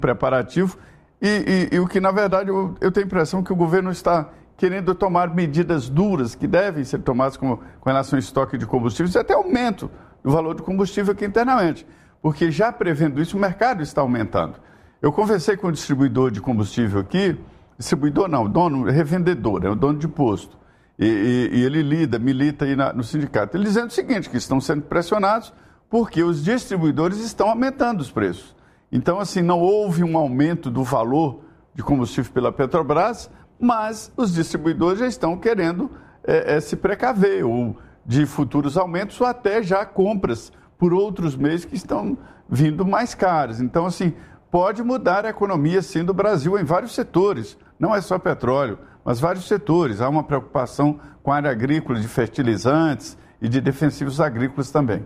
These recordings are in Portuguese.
preparativo e o que, na verdade, eu tenho a impressão que o governo está querendo tomar medidas duras que devem ser tomadas com relação ao estoque de combustíveis e até aumento do valor do combustível aqui internamente, porque já prevendo isso, o mercado está aumentando. Eu conversei com o distribuidor de combustível aqui, distribuidor não, dono, revendedor, é o dono de posto, e ele milita aí no sindicato. Ele dizendo o seguinte, que estão sendo pressionados porque os distribuidores estão aumentando os preços. Então, assim, não houve um aumento do valor de combustível pela Petrobras, mas os distribuidores já estão querendo se precaver, ou de futuros aumentos, ou até já compras por outros meios que estão vindo mais caras. Então, assim, pode mudar a economia, sim, do Brasil em vários setores. Não é só petróleo, mas vários setores. Há uma preocupação com a área agrícola, de fertilizantes e de defensivos agrícolas também.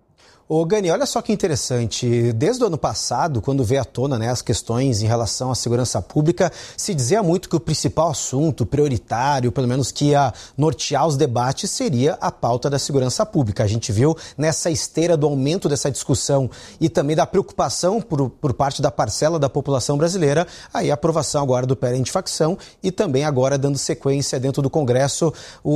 Ô Gani, olha só que interessante, desde o ano passado, quando veio à tona, né, as questões em relação à segurança pública, se dizia muito que o principal assunto prioritário, pelo menos que ia nortear os debates, seria a pauta da segurança pública. A gente viu nessa esteira do aumento dessa discussão e também da preocupação por parte da parcela da população brasileira, aí a aprovação agora do PL antifacção e também agora dando sequência dentro do Congresso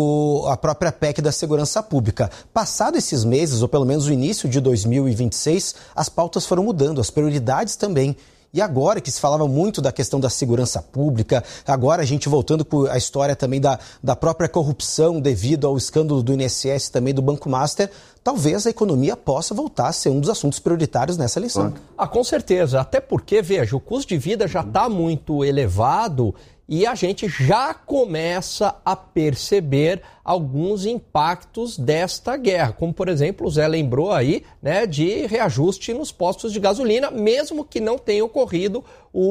a própria PEC da segurança pública. Passado esses meses, ou pelo menos o início de 2026, as pautas foram mudando, as prioridades também. E agora que se falava muito da questão da segurança pública, agora a gente voltando para a história também da própria corrupção devido ao escândalo do INSS e também do Banco Master, talvez a economia possa voltar a ser um dos assuntos prioritários nessa eleição. Com certeza, até porque, veja, o custo de vida já está muito elevado e a gente já começa a perceber alguns impactos desta guerra, como, por exemplo, o Zé lembrou aí, né, de reajuste nos postos de gasolina, mesmo que não tenha ocorrido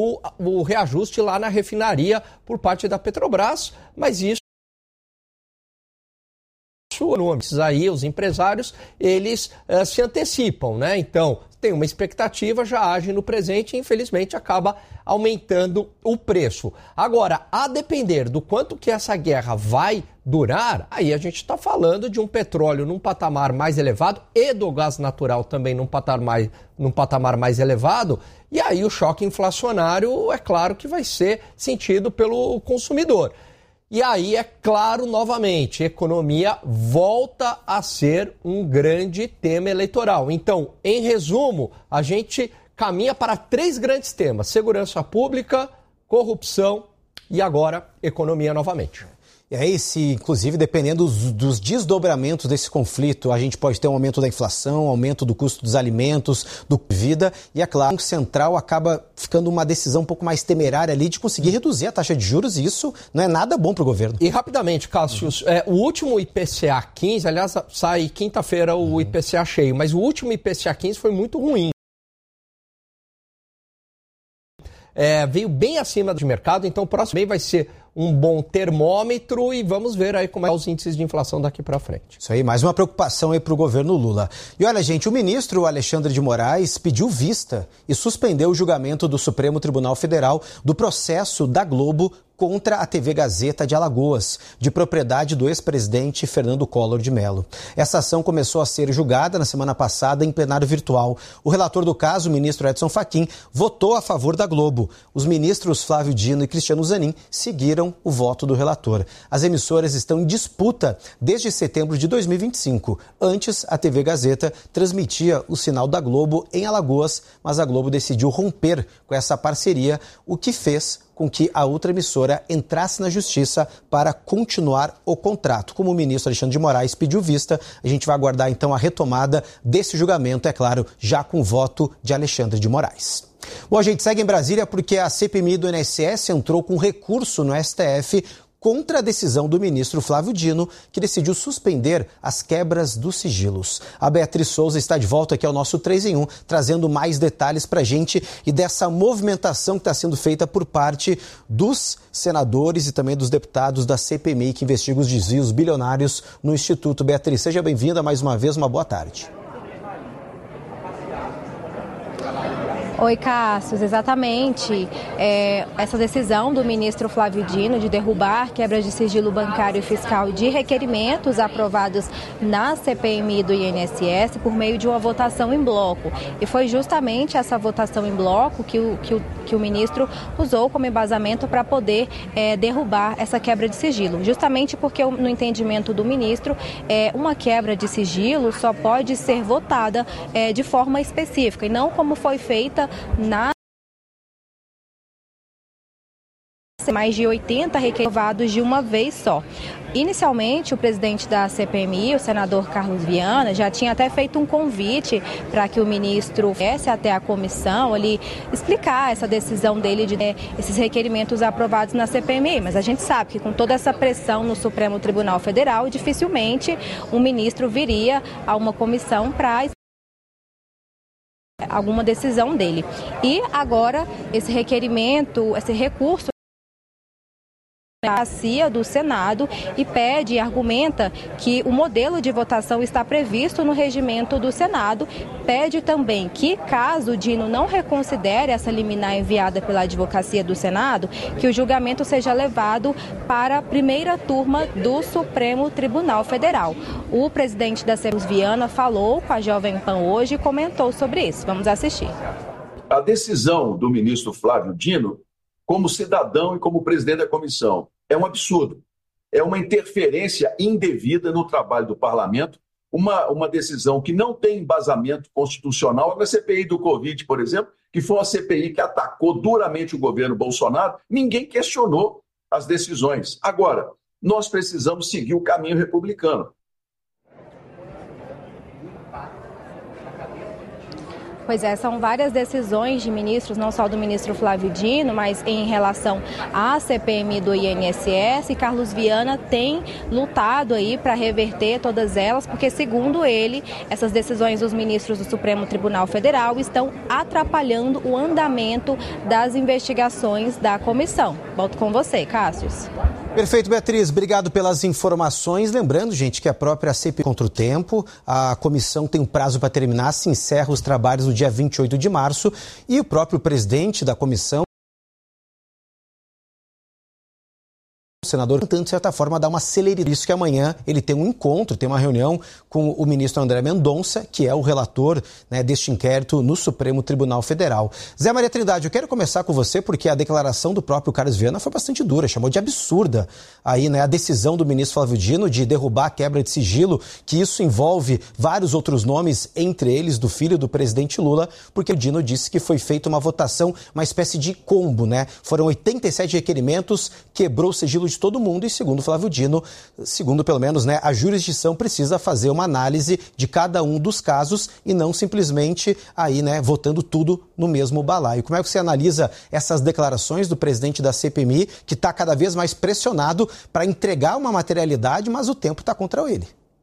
o reajuste lá na refinaria por parte da Petrobras, mas isso aí os empresários, eles se antecipam, né? Então, tem uma expectativa, já age no presente e, infelizmente, acaba aumentando o preço. Agora, a depender do quanto que essa guerra vai durar, aí a gente está falando de um petróleo num patamar mais elevado e do gás natural também num patamar mais elevado, e aí o choque inflacionário, é claro que vai ser sentido pelo consumidor. E aí, é claro, novamente, economia volta a ser um grande tema eleitoral. Então, em resumo, a gente caminha para 3 grandes temas: segurança pública, corrupção e agora economia novamente. E aí, inclusive, dependendo dos desdobramentos desse conflito, a gente pode ter um aumento da inflação, aumento do custo dos alimentos, do vida, e é claro, o Banco Central acaba ficando uma decisão um pouco mais temerária ali de conseguir reduzir a taxa de juros, e isso não é nada bom para o governo. E rapidamente, Cássio, o último IPCA 15, aliás, sai quinta-feira o IPCA cheio, mas o último IPCA 15 foi muito ruim. Veio bem acima do mercado, então o próximo mês vai ser um bom termômetro e vamos ver aí como é os índices de inflação daqui para frente. Isso aí, mais uma preocupação aí para o governo Lula. E olha, gente, o ministro Alexandre de Moraes pediu vista e suspendeu o julgamento do Supremo Tribunal Federal do processo da Globo contra a TV Gazeta de Alagoas, de propriedade do ex-presidente Fernando Collor de Mello. Essa ação começou a ser julgada na semana passada em plenário virtual. O relator do caso, o ministro Edson Fachin, votou a favor da Globo. Os ministros Flávio Dino e Cristiano Zanin seguiram o voto do relator. As emissoras estão em disputa desde setembro de 2025. Antes, a TV Gazeta transmitia o sinal da Globo em Alagoas, mas a Globo decidiu romper com essa parceria, o que fez com que a outra emissora entrasse na justiça para continuar o contrato. Como o ministro Alexandre de Moraes pediu vista, a gente vai aguardar então a retomada desse julgamento, é claro, já com o voto de Alexandre de Moraes. Bom, a gente segue em Brasília porque a CPMI do INSS entrou com recurso no STF contra a decisão do ministro Flávio Dino, que decidiu suspender as quebras dos sigilos. A Beatriz Souza está de volta aqui ao nosso 3 em 1, trazendo mais detalhes para a gente e dessa movimentação que está sendo feita por parte dos senadores e também dos deputados da CPMI que investigam os desvios bilionários no Instituto. Beatriz, seja bem-vinda mais uma vez, uma boa tarde. Oi, Cássio, exatamente. Essa decisão do ministro Flávio Dino de derrubar quebras de sigilo bancário e fiscal de requerimentos aprovados na CPMI do INSS por meio de uma votação em bloco. E foi justamente essa votação em bloco que o ministro usou como embasamento para poder derrubar essa quebra de sigilo. Justamente porque, no entendimento do ministro, uma quebra de sigilo só pode ser votada de forma específica e não como foi feita na mais de 80 requerimentos de uma vez só. Inicialmente, o presidente da CPMI, o senador Carlos Viana, já tinha até feito um convite para que o ministro viesse até a comissão ali explicar essa decisão dele de esses requerimentos aprovados na CPMI. Mas a gente sabe que com toda essa pressão no Supremo Tribunal Federal, dificilmente um ministro viria a uma comissão para alguma decisão dele. E agora esse requerimento, esse recurso do Senado e pede e argumenta que o modelo de votação está previsto no regimento do Senado. Pede também que, caso o Dino não reconsidere essa liminar enviada pela Advocacia do Senado, que o julgamento seja levado para a primeira turma do Supremo Tribunal Federal. O presidente da CPMI, Viana, falou com a Jovem Pan hoje e comentou sobre isso. Vamos assistir. A decisão do ministro Flávio Dino, como cidadão e como presidente da comissão, é um absurdo. É uma interferência indevida no trabalho do parlamento, uma decisão que não tem embasamento constitucional. Na CPI do Covid, por exemplo, que foi uma CPI que atacou duramente o governo Bolsonaro, ninguém questionou as decisões. Agora, nós precisamos seguir o caminho republicano. Pois é, são várias decisões de ministros, não só do ministro Flávio Dino, mas em relação à CPMI do INSS. E Carlos Viana tem lutado aí para reverter todas elas, porque, segundo ele, essas decisões dos ministros do Supremo Tribunal Federal estão atrapalhando o andamento das investigações da comissão. Volto com você, Cássio. Perfeito, Beatriz. Obrigado pelas informações. Lembrando, gente, que a própria CPI contra o tempo, a comissão tem um prazo para terminar, se encerra os trabalhos no dia 28 de março e o próprio presidente da comissão, o senador, tentando, de certa forma, dar uma celeridade. Isso que amanhã ele tem um encontro, tem uma reunião com o ministro André Mendonça, que é o relator, né, deste inquérito no Supremo Tribunal Federal. Zé Maria Trindade, eu quero começar com você porque a declaração do próprio Carlos Viana foi bastante dura, chamou de absurda aí, né, a decisão do ministro Flávio Dino de derrubar a quebra de sigilo, que isso envolve vários outros nomes, entre eles do filho do presidente Lula, porque o Dino disse que foi feita uma votação, uma espécie de combo, né? Foram 87 requerimentos, quebrou o sigilo de todo mundo e, segundo Flávio Dino, segundo pelo menos, né, a jurisdição precisa fazer uma análise de cada um dos casos e não simplesmente aí, né, votando tudo no mesmo balaio. Como é que você analisa essas declarações do presidente da CPMI, que está cada vez mais pressionado para entregar uma materialidade, mas o tempo está contra ele?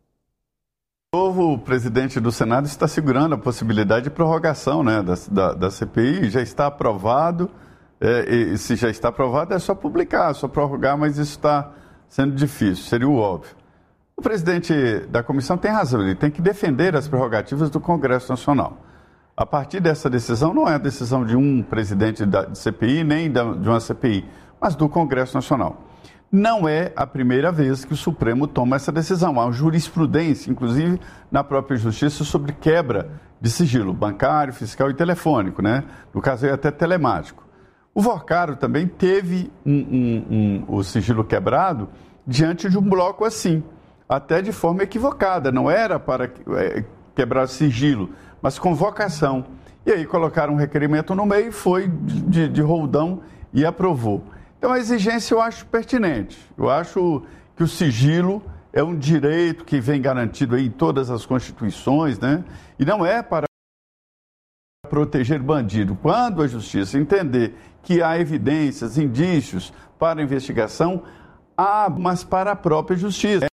O novo presidente do Senado está segurando a possibilidade de prorrogação, né, da CPI, já está aprovado. E se já está aprovado, é só publicar, é só prorrogar, mas isso está sendo difícil, seria o óbvio. O presidente da comissão tem razão, ele tem que defender as prerrogativas do Congresso Nacional. A partir dessa decisão, não é a decisão de um presidente de CPI, nem de uma CPI, mas do Congresso Nacional. Não é a primeira vez que o Supremo toma essa decisão. Há uma jurisprudência, inclusive na própria Justiça, sobre quebra de sigilo bancário, fiscal e telefônico, né? No caso aí até telemático. O Vorcaro também teve o sigilo quebrado diante de um bloco assim, até de forma equivocada. Não era para quebrar sigilo, mas convocação. E aí colocaram um requerimento no meio, foi de roldão e aprovou. Então a exigência eu acho pertinente. Eu acho que o sigilo é um direito que vem garantido aí em todas as constituições, né? E não é para proteger bandido. Quando a justiça entender que há evidências, indícios para a investigação, mas para a própria justiça.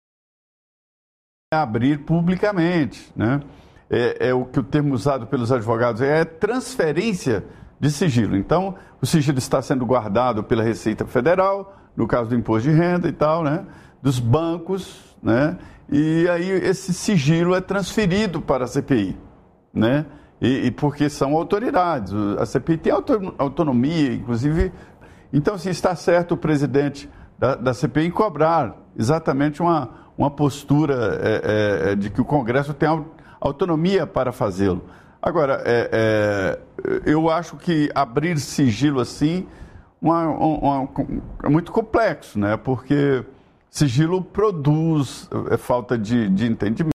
É abrir publicamente, né? É o que o termo usado pelos advogados é transferência de sigilo. Então, o sigilo está sendo guardado pela Receita Federal, no caso do imposto de renda e tal, né? Dos bancos, né? E aí esse sigilo é transferido para a CPI, né? E porque são autoridades. A CPI tem autonomia, inclusive. Então, assim, está certo o presidente da CPI em cobrar exatamente uma postura de que o Congresso tem autonomia para fazê-lo. Agora, eu acho que abrir sigilo assim é muito complexo, né? Porque sigilo produz falta de entendimento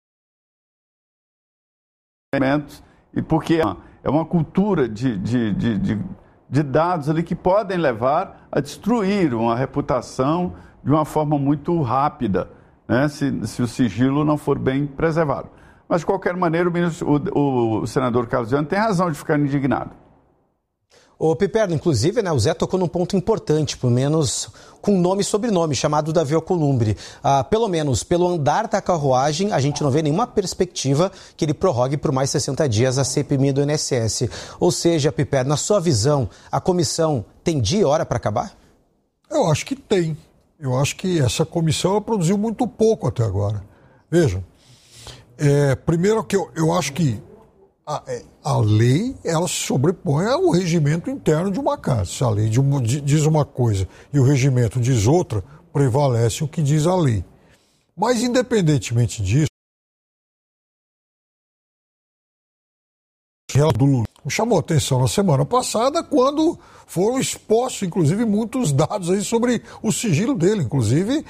e porque é uma cultura de dados ali que podem levar a destruir uma reputação de uma forma muito rápida, né? Se o sigilo não for bem preservado. Mas, de qualquer maneira, o senador Carlos Gianni tem razão de ficar indignado. Ô, Piperno, inclusive, né, o Zé tocou num ponto importante, pelo menos com nome e sobrenome, chamado Davi Alcolumbre. Pelo menos, pelo andar da carruagem, a gente não vê nenhuma perspectiva que ele prorrogue por mais 60 dias a CPMI do INSS. Ou seja, Piperno, na sua visão, a comissão tem dia e hora para acabar? Eu acho que tem. Eu acho que essa comissão produziu muito pouco até agora. Vejam, primeiro que eu acho que a lei, ela se sobrepõe ao regimento interno de uma casa. Se a lei diz uma coisa e o regimento diz outra, prevalece o que diz a lei. Mas, independentemente disso, do Lula me chamou a atenção na semana passada quando foram expostos, inclusive, muitos dados aí sobre o sigilo dele, inclusive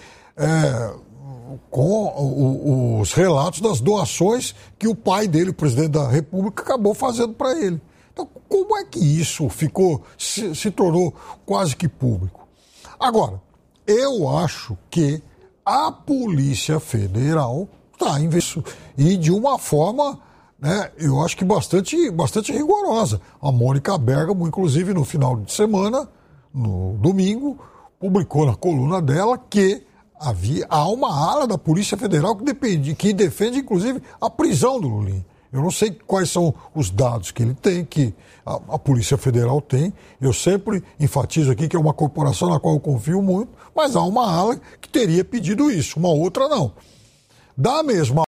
com os relatos das doações que o pai dele, o presidente da República, acabou fazendo para ele. Então, como é que isso se tornou quase que público? Agora, eu acho que a Polícia Federal está investindo e de uma forma, né, eu acho que bastante rigorosa. A Mônica Bergamo, inclusive, no final de semana, no domingo, publicou na coluna dela que há uma ala da Polícia Federal que defende, inclusive, a prisão do Lulinha. Eu não sei quais são os dados que ele tem, que a Polícia Federal tem. Eu sempre enfatizo aqui que é uma corporação na qual eu confio muito, mas há uma ala que teria pedido isso, uma outra não. Da mesma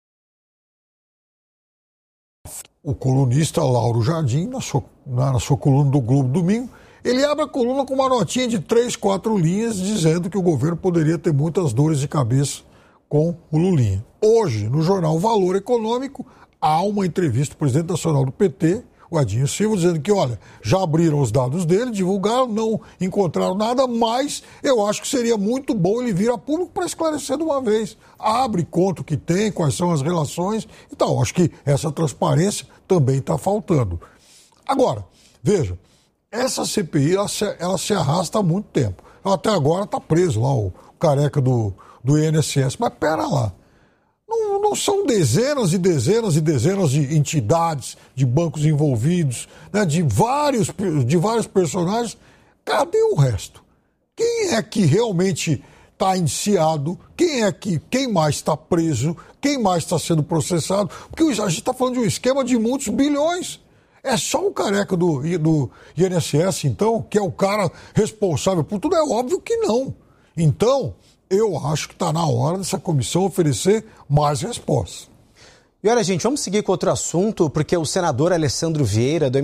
o colunista Lauro Jardim, na sua coluna do Globo Domingo, ele abre a coluna com uma notinha de 3, 4 linhas dizendo que o governo poderia ter muitas dores de cabeça com o Lulinha. Hoje, no jornal Valor Econômico, há uma entrevista do presidente nacional do PT, o Edinho Silva, dizendo que, olha, já abriram os dados dele, divulgaram, não encontraram nada, mas eu acho que seria muito bom ele vir a público para esclarecer de uma vez. Abre, conta o que tem, quais são as relações e tal. Acho que essa transparência também está faltando. Agora, veja, essa CPI, ela se arrasta há muito tempo. Até agora está preso lá o careca do INSS. Mas pera lá. Não são dezenas e dezenas e dezenas de entidades, de bancos envolvidos, né, de vários personagens. Cadê o resto? Quem é que realmente está indiciado? Quem mais está preso? Quem mais está sendo processado? Porque a gente está falando de um esquema de muitos bilhões. É só o careca do INSS, então, que é o cara responsável por tudo? É óbvio que não. Então, eu acho que está na hora dessa comissão oferecer mais respostas. E olha, gente, vamos seguir com outro assunto, porque o senador Alessandro Vieira do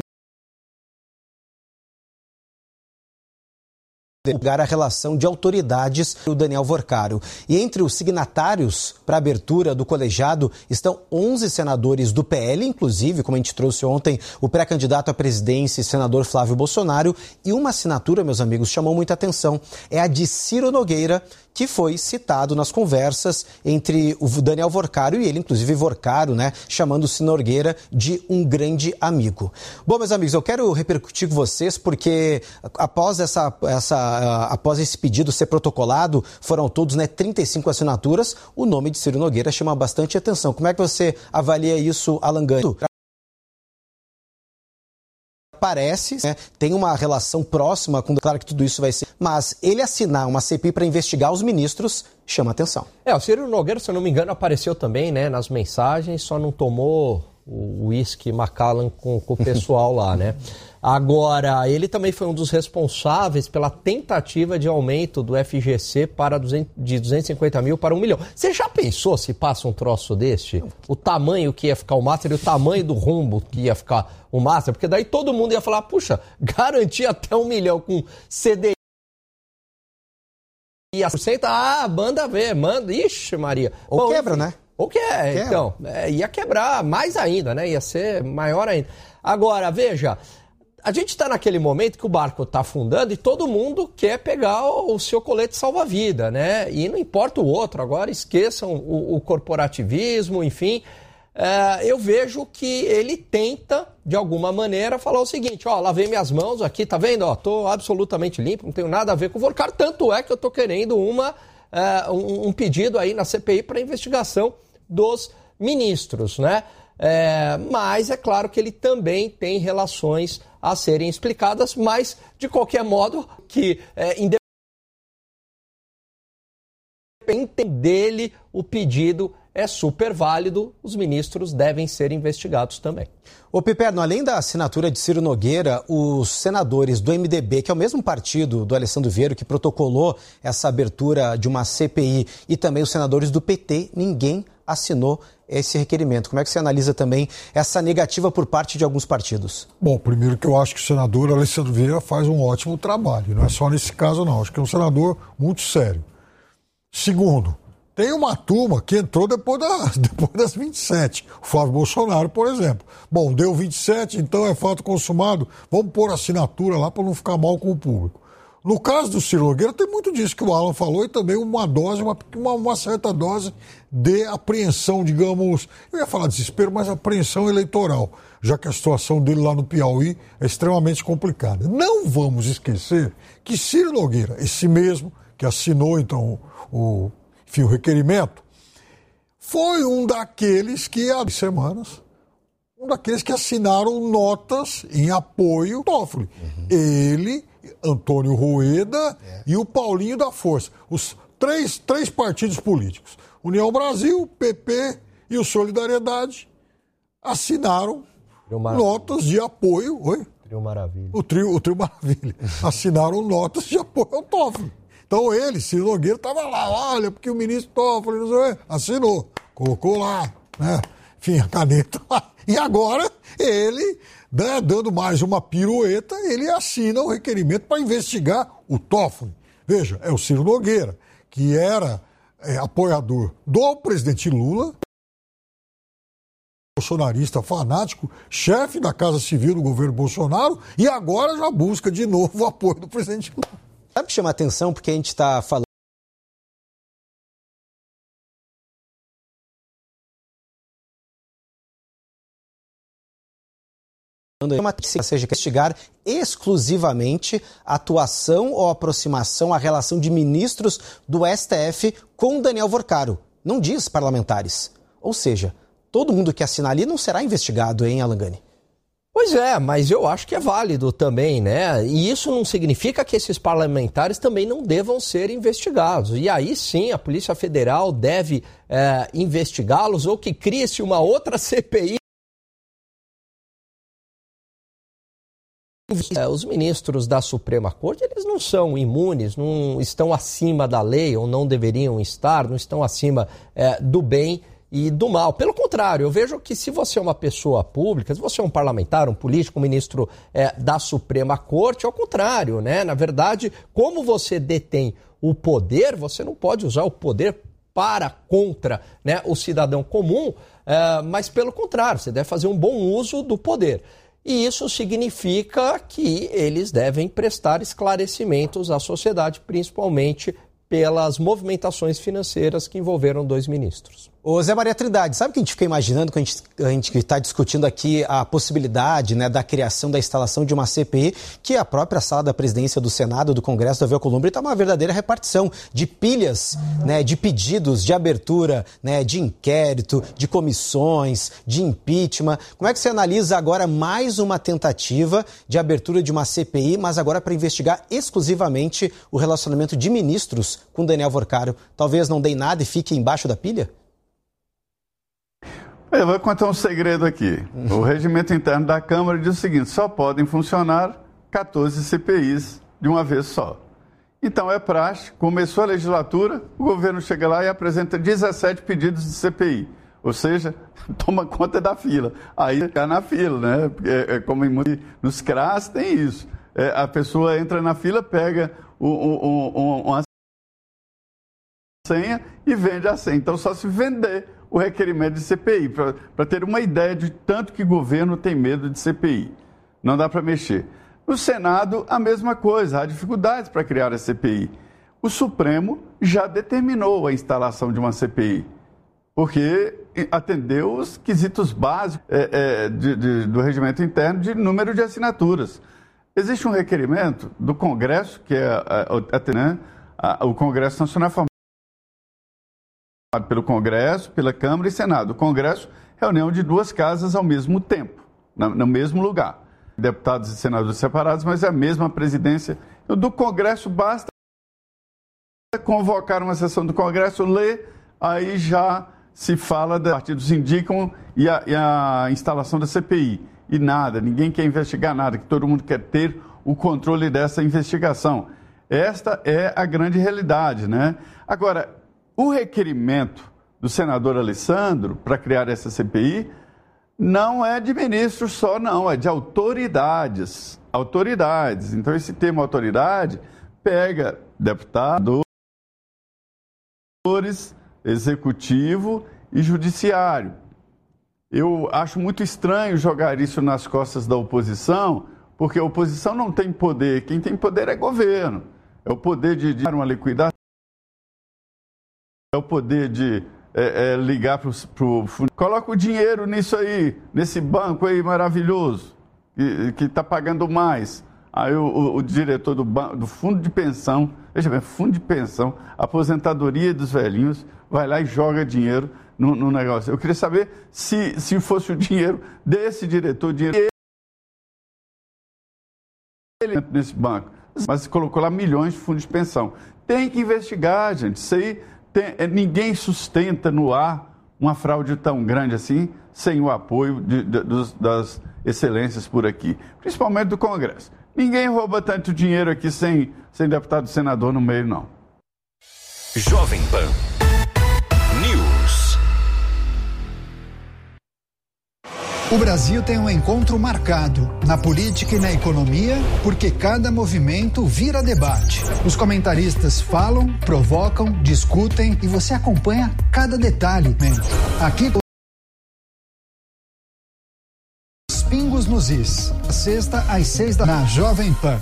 a relação de autoridades do Daniel Vorcaro. E entre os signatários para a abertura do colegiado estão 11 senadores do PL, inclusive, como a gente trouxe ontem, o pré-candidato à presidência, senador Flávio Bolsonaro, e uma assinatura, meus amigos, chamou muita atenção. É a de Ciro Nogueira, que foi citado nas conversas entre o Daniel Vorcaro e ele, inclusive Vorcaro, né, chamando o Ciro Nogueira de um grande amigo. Bom, meus amigos, eu quero repercutir com vocês porque após esse pedido ser protocolado, foram todos, né, 35 assinaturas, o nome de Ciro Nogueira chama bastante atenção. Como é que você avalia isso, Alan Gani? Parece, né, tem uma relação próxima com... Claro que tudo isso vai ser... Mas ele assinar uma CPI para investigar os ministros chama atenção. O Ciro Nogueira, se eu não me engano, apareceu também, né, nas mensagens, só não tomou o uísque Macallan com o pessoal lá, né? Agora, ele também foi um dos responsáveis pela tentativa de aumento do FGC de 250 mil para 1 milhão. Você já pensou se passa um troço deste? O tamanho que ia ficar o Master e o tamanho do rombo que ia ficar o Master? Porque daí todo mundo ia falar, puxa, garantir até 1 milhão com CDI. E a 100%, manda ver, manda. Ixi, Maria. Ou bom, quebra, né? Ou quebra. Então, ia quebrar mais ainda, né? Ia ser maior ainda. Agora, veja, a gente está naquele momento que o barco está afundando e todo mundo quer pegar o seu colete salva-vida, né? E não importa o outro, agora esqueçam o corporativismo, enfim. Eu vejo que ele tenta, de alguma maneira, falar o seguinte, lavei minhas mãos aqui, tá vendo? Tô absolutamente limpo, não tenho nada a ver com o Volcar, tanto é que eu tô querendo um pedido aí na CPI para investigação dos ministros, né? Mas é claro que ele também tem relações a serem explicadas, mas, de qualquer modo, que independente dele, o pedido é super válido, os ministros devem ser investigados também. Ô Piperno, além da assinatura de Ciro Nogueira, os senadores do MDB, que é o mesmo partido do Alessandro Vieiro que protocolou essa abertura de uma CPI, e também os senadores do PT, ninguém assinou esse requerimento. Como é que você analisa também essa negativa por parte de alguns partidos? Bom, primeiro que eu acho que o senador Alessandro Vieira faz um ótimo trabalho, não é só nesse caso não, acho que é um senador muito sério. Segundo, tem uma turma que entrou depois das 27. O Flávio Bolsonaro, por exemplo. Bom, deu 27, então é fato consumado. Vamos pôr assinatura lá para não ficar mal com o público. No caso do Ciro Nogueira, tem muito disso que o Alan falou e também uma certa dose de apreensão, digamos, eu ia falar desespero, mas apreensão eleitoral, já que a situação dele lá no Piauí é extremamente complicada. Não vamos esquecer que Ciro Nogueira, esse mesmo que assinou, então, o requerimento, foi um daqueles que, há semanas, assinaram notas em apoio ao Toffoli. Ele, Antônio Rueda e o Paulinho da Força. Os três partidos políticos. União Brasil, PP e o Solidariedade assinaram notas de apoio. Oi? Trio Maravilha. O Trio Maravilha. Assinaram notas de apoio ao Toffoli. Então ele, Ciro Nogueira, estava lá, olha, porque o ministro Toffoli, não sei, assinou, colocou lá, né? Enfim, a caneta lá. E agora ele, né, dando mais uma pirueta, ele assina o requerimento para investigar o Toffoli. Veja, é o Ciro Nogueira, que era apoiador do presidente Lula, bolsonarista fanático, chefe da Casa Civil do governo Bolsonaro, e agora já busca de novo o apoio do presidente Lula. Sabe o que chama atenção? Porque a gente está falando que seja investigar exclusivamente a atuação ou aproximação, a relação de ministros do STF com Daniel Vorcaro. Não diz parlamentares. Ou seja, todo mundo que assinar ali não será investigado, hein, Alan Gani? Pois é, mas eu acho que é válido também, né? E isso não significa que esses parlamentares também não devam ser investigados. E aí sim a Polícia Federal deve investigá-los ou que crie-se uma outra CPI. Os ministros da Suprema Corte, eles não são imunes, não estão acima da lei ou não deveriam estar, não estão acima do bem e do mal. Pelo contrário, eu vejo que se você é uma pessoa pública, se você é um parlamentar, um político, um ministro da Suprema Corte, ao contrário, né? Na verdade, como você detém o poder, você não pode usar o poder contra, né, o cidadão comum, mas pelo contrário, você deve fazer um bom uso do poder. E isso significa que eles devem prestar esclarecimentos à sociedade, principalmente pelas movimentações financeiras que envolveram 2 ministros. Ô Zé Maria Trindade, sabe o que a gente fica imaginando quando a gente está discutindo aqui a possibilidade, né, da criação, da instalação de uma CPI, que a própria sala da presidência do Senado, do Congresso, da Alcolumbre, está uma verdadeira repartição de pilhas, né, de pedidos de abertura, né, de inquérito, de comissões, de impeachment. Como é que você analisa agora mais uma tentativa de abertura de uma CPI, mas agora para investigar exclusivamente o relacionamento de ministros com Daniel Vorcaro? Talvez não dê nada e fique embaixo da pilha? Eu vou contar um segredo aqui. O regimento interno da Câmara diz o seguinte: só podem funcionar 14 CPIs de uma vez só. Então é praxe, começou a legislatura, o governo chega lá e apresenta 17 pedidos de CPI. Ou seja, toma conta da fila. Aí fica na fila, né? Como nos CRAS tem isso. A pessoa entra na fila, pega uma senha e vende a senha. Então só se vender o requerimento de CPI, para ter uma ideia de tanto que o governo tem medo de CPI. Não dá para mexer. No Senado, a mesma coisa, há dificuldades para criar a CPI. O Supremo já determinou a instalação de uma CPI, porque atendeu os quesitos básicos do regimento interno de número de assinaturas. Existe um requerimento do Congresso, que é o Congresso Nacional formado pelo Congresso, pela Câmara e Senado. O Congresso, reunião de duas casas ao mesmo tempo, no mesmo lugar. Deputados e senadores separados, mas é a mesma presidência. Do Congresso basta convocar uma sessão do Congresso, ler, aí já se fala, os partidos indicam e a instalação da CPI. E nada, ninguém quer investigar nada, que todo mundo quer ter o controle dessa investigação. Esta é a grande realidade, né? Agora, o requerimento do senador Alessandro para criar essa CPI não é de ministros só, não, é de autoridades. Autoridades. Então, esse termo autoridade pega deputados, executivo e judiciário. Eu acho muito estranho jogar isso nas costas da oposição, porque a oposição não tem poder. Quem tem poder é governo. É o poder de dar uma liquidação. É o poder de ligar para o fundo. Coloca o dinheiro nisso aí, nesse banco aí maravilhoso, que está pagando mais. Aí o diretor do fundo de pensão, veja bem, fundo de pensão, aposentadoria dos velhinhos, vai lá e joga dinheiro no negócio. Eu queria saber se fosse o dinheiro desse diretor, dinheiro ele nesse banco. Mas colocou lá milhões de fundos de pensão. Tem que investigar, gente. Isso aí ninguém sustenta no ar uma fraude tão grande assim sem o apoio das excelências por aqui, principalmente do Congresso. Ninguém rouba tanto dinheiro aqui sem deputado e senador no meio, não. Jovem Pan News. O Brasil tem um encontro marcado na política e na economia, porque cada movimento vira debate. Os comentaristas falam, provocam, discutem e você acompanha cada detalhe. Aqui os pingos nos is, a sexta às 6 na Jovem Pan.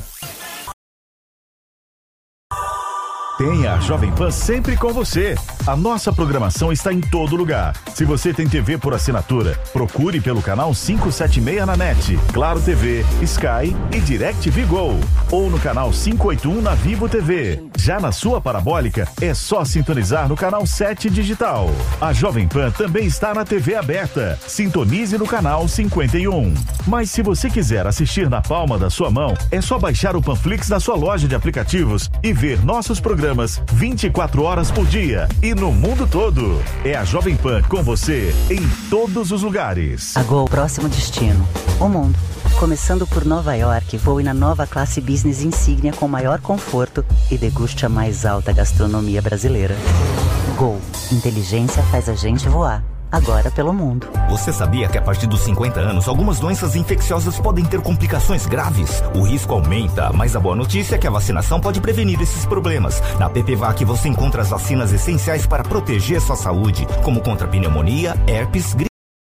Tenha a Jovem Pan sempre com você. A nossa programação está em todo lugar. Se você tem TV por assinatura, procure pelo canal 576 na NET, Claro TV, Sky e DirecTV Go. Ou no canal 581 na Vivo TV. Já na sua parabólica, é só sintonizar no canal 7 digital. A Jovem Pan também está na TV aberta. Sintonize no canal 51. Mas se você quiser assistir na palma da sua mão, é só baixar o Panflix na sua loja de aplicativos e ver nossos programas 24 horas por dia e no mundo todo. É a Jovem Pan com você em todos os lugares. A Gol, próximo destino, o mundo. Começando por Nova York, voe na nova classe Business Insígnia com maior conforto e deguste a mais alta gastronomia brasileira. Gol, inteligência faz a gente voar. Agora pelo mundo. Você sabia que a partir dos 50 anos, algumas doenças infecciosas podem ter complicações graves? O risco aumenta, mas a boa notícia é que a vacinação pode prevenir esses problemas. Na PPVAC você encontra as vacinas essenciais para proteger sua saúde, como contra pneumonia, herpes, gripe.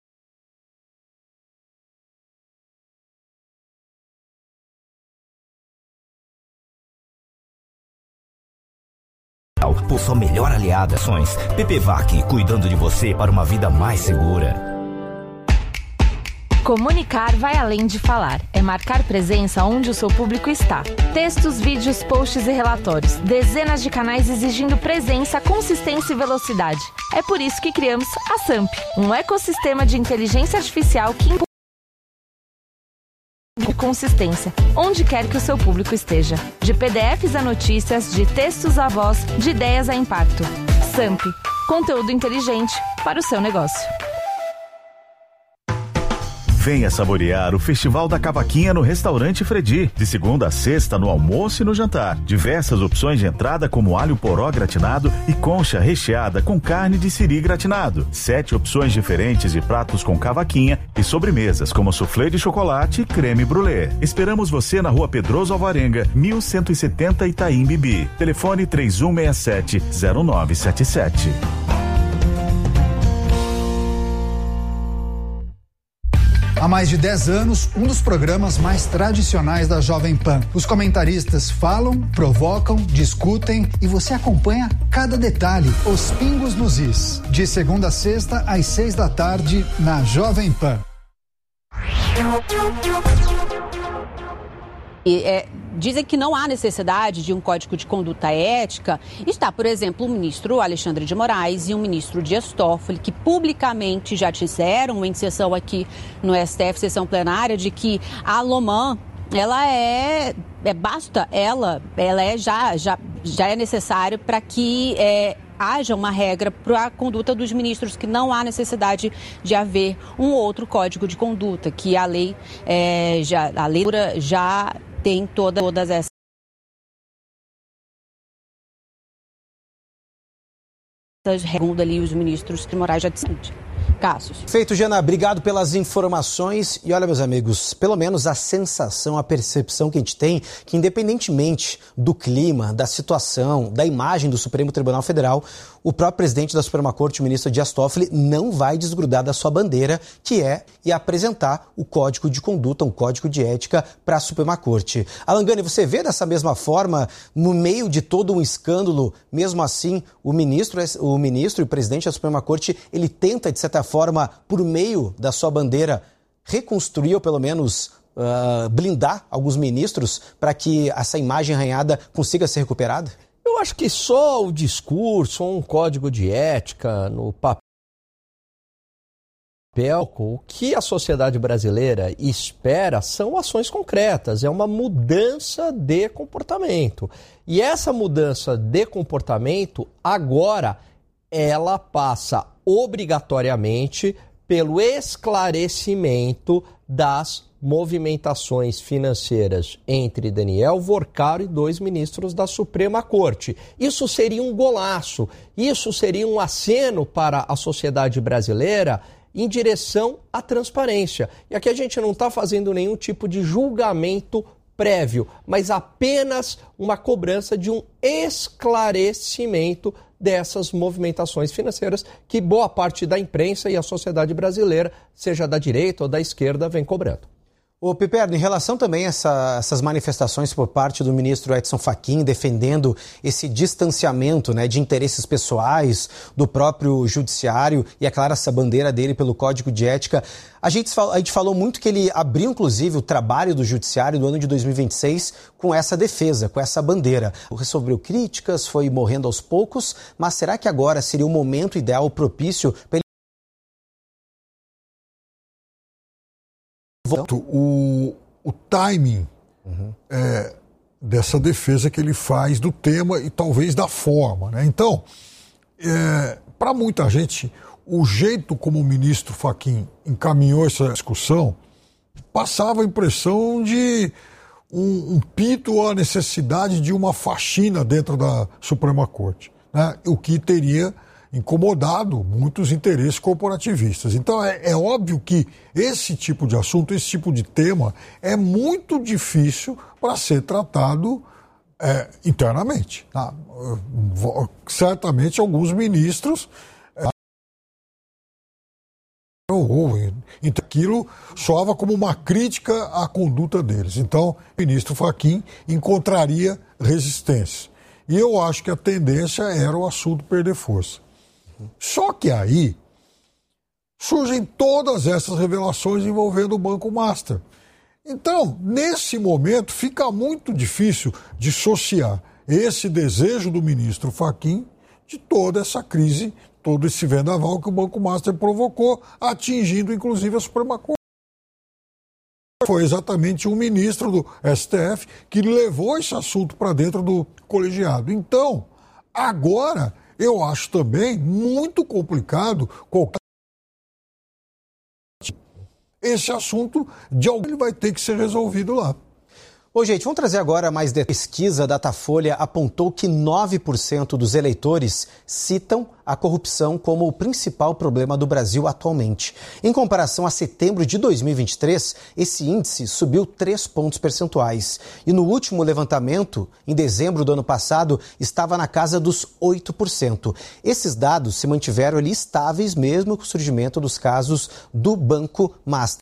Por sua melhor aliada, ações. PPVAC, cuidando de você para uma vida mais segura. Comunicar vai além de falar. É marcar presença onde o seu público está. Textos, vídeos, posts e relatórios. Dezenas de canais exigindo presença, consistência e velocidade. É por isso que criamos a SAMP, um ecossistema de inteligência artificial que consistência, onde quer que o seu público esteja. De PDFs a notícias, de textos a voz, de ideias a impacto. SAMP, conteúdo inteligente para o seu negócio. Venha saborear o Festival da Cavaquinha no Restaurante Fredi, de segunda a sexta no almoço e no jantar. Diversas opções de entrada como alho poró gratinado e concha recheada com carne de siri gratinado. 7 opções diferentes de pratos com cavaquinha e sobremesas como soufflé de chocolate e creme brulee. Esperamos você na Rua Pedroso Alvarenga, 1170 Itaim Bibi. Telefone 3167-0977. Há mais de 10 anos, um dos programas mais tradicionais da Jovem Pan. Os comentaristas falam, provocam, discutem e você acompanha cada detalhe, os pingos nos is. De segunda a sexta, às 6 da tarde, na Jovem Pan. Dizem que não há necessidade de um código de conduta ética. Está, por exemplo, o ministro Alexandre de Moraes e o ministro Dias Toffoli, que publicamente já disseram em sessão aqui no STF, sessão plenária, de que a Loman, ela já é necessário para que haja uma regra para a conduta dos ministros, que não há necessidade de haver um outro código de conduta, que a lei já tem todas essas. Segundo ali os ministros que Moraes já disse. Casos. Feito, Jana, obrigado pelas informações. E olha, meus amigos, pelo menos a sensação, a percepção que a gente tem, que independentemente do clima, da situação, da imagem do Supremo Tribunal Federal, o próprio presidente da Suprema Corte, o ministro Dias Toffoli, não vai desgrudar da sua bandeira, que é apresentar o código de conduta, um código de ética para a Suprema Corte. Alan Gani, você vê dessa mesma forma, no meio de todo um escândalo, mesmo assim, o ministro e o presidente da Suprema Corte, ele tenta, de certa forma, por meio da sua bandeira, reconstruir ou pelo menos blindar alguns ministros para que essa imagem arranhada consiga ser recuperada? Eu acho que só o discurso, um código de ética no papel, o que a sociedade brasileira espera são ações concretas, é uma mudança de comportamento. E essa mudança de comportamento, agora, ela passa obrigatoriamente pelo esclarecimento das movimentações financeiras entre Daniel Vorcaro e 2 ministros da Suprema Corte. Isso seria um golaço, isso seria um aceno para a sociedade brasileira em direção à transparência. E aqui a gente não está fazendo nenhum tipo de julgamento prévio, mas apenas uma cobrança de um esclarecimento dessas movimentações financeiras que boa parte da imprensa e a sociedade brasileira, seja da direita ou da esquerda, vem cobrando. Ô, Piperno, em relação também a essas manifestações por parte do ministro Edson Fachin, defendendo esse distanciamento, né, de interesses pessoais do próprio judiciário e, é claro, essa bandeira dele pelo Código de Ética, a gente falou muito que ele abriu, inclusive, o trabalho do judiciário no ano de 2026 com essa defesa, com essa bandeira. Recebeu críticas, foi morrendo aos poucos, mas será que agora seria o momento ideal, propício, para ele... O timing dessa defesa que ele faz do tema e talvez da forma, né? Então, para muita gente, o jeito como o ministro Fachin encaminhou essa discussão passava a impressão de um pito à necessidade de uma faxina dentro da Suprema Corte, né? O que teria incomodado muitos interesses corporativistas. Então é óbvio que esse tipo de assunto, esse tipo de tema é muito difícil para ser tratado internamente. Tá? Certamente alguns ministros então aquilo soava como uma crítica à conduta deles. Então o ministro Fachin encontraria resistência. E eu acho que a tendência era o assunto perder força. Só que aí surgem todas essas revelações envolvendo o Banco Master. Então, nesse momento, fica muito difícil dissociar esse desejo do ministro Fachin de toda essa crise, todo esse vendaval que o Banco Master provocou, atingindo inclusive a Suprema Corte. Foi exatamente um ministro do STF que levou esse assunto para dentro do colegiado. Então, agora, eu acho também muito complicado qualquer... esse assunto de alguém vai ter que ser resolvido lá. Bom, gente, vamos trazer agora mais detalhes. A pesquisa Datafolha apontou que 9% dos eleitores citam a corrupção como o principal problema do Brasil atualmente. Em comparação a setembro de 2023, esse índice subiu 3 pontos percentuais. E no último levantamento, em dezembro do ano passado, estava na casa dos 8%. Esses dados se mantiveram ali estáveis mesmo com o surgimento dos casos do Banco Master.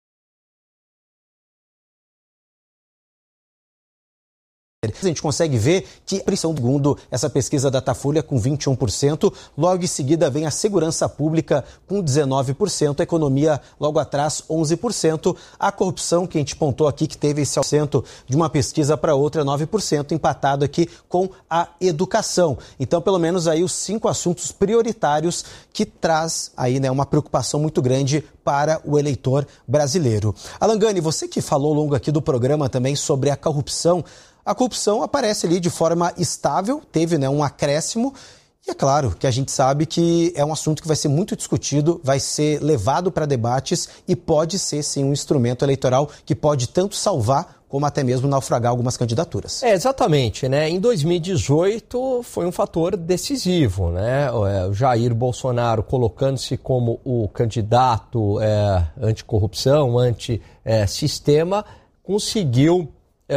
A gente consegue ver que, segundo essa pesquisa Datafolha, com 21%, logo em seguida vem a segurança pública com 19%, a economia logo atrás 11%, a corrupção, que a gente pontou aqui, que teve esse aumento de uma pesquisa para outra, 9%, empatado aqui com a educação. Então, pelo menos aí os 5 assuntos prioritários que traz aí, né, uma preocupação muito grande para o eleitor brasileiro. Alan Gani, você que falou ao longo aqui do programa também sobre a corrupção aparece ali de forma estável, teve, né, um acréscimo, e é claro que a gente sabe que é um assunto que vai ser muito discutido, vai ser levado para debates e pode ser, sim, um instrumento eleitoral que pode tanto salvar como até mesmo naufragar algumas candidaturas. Exatamente, né? Em 2018 foi um fator decisivo, né? O Jair Bolsonaro colocando-se como o candidato anticorrupção, antissistema, conseguiu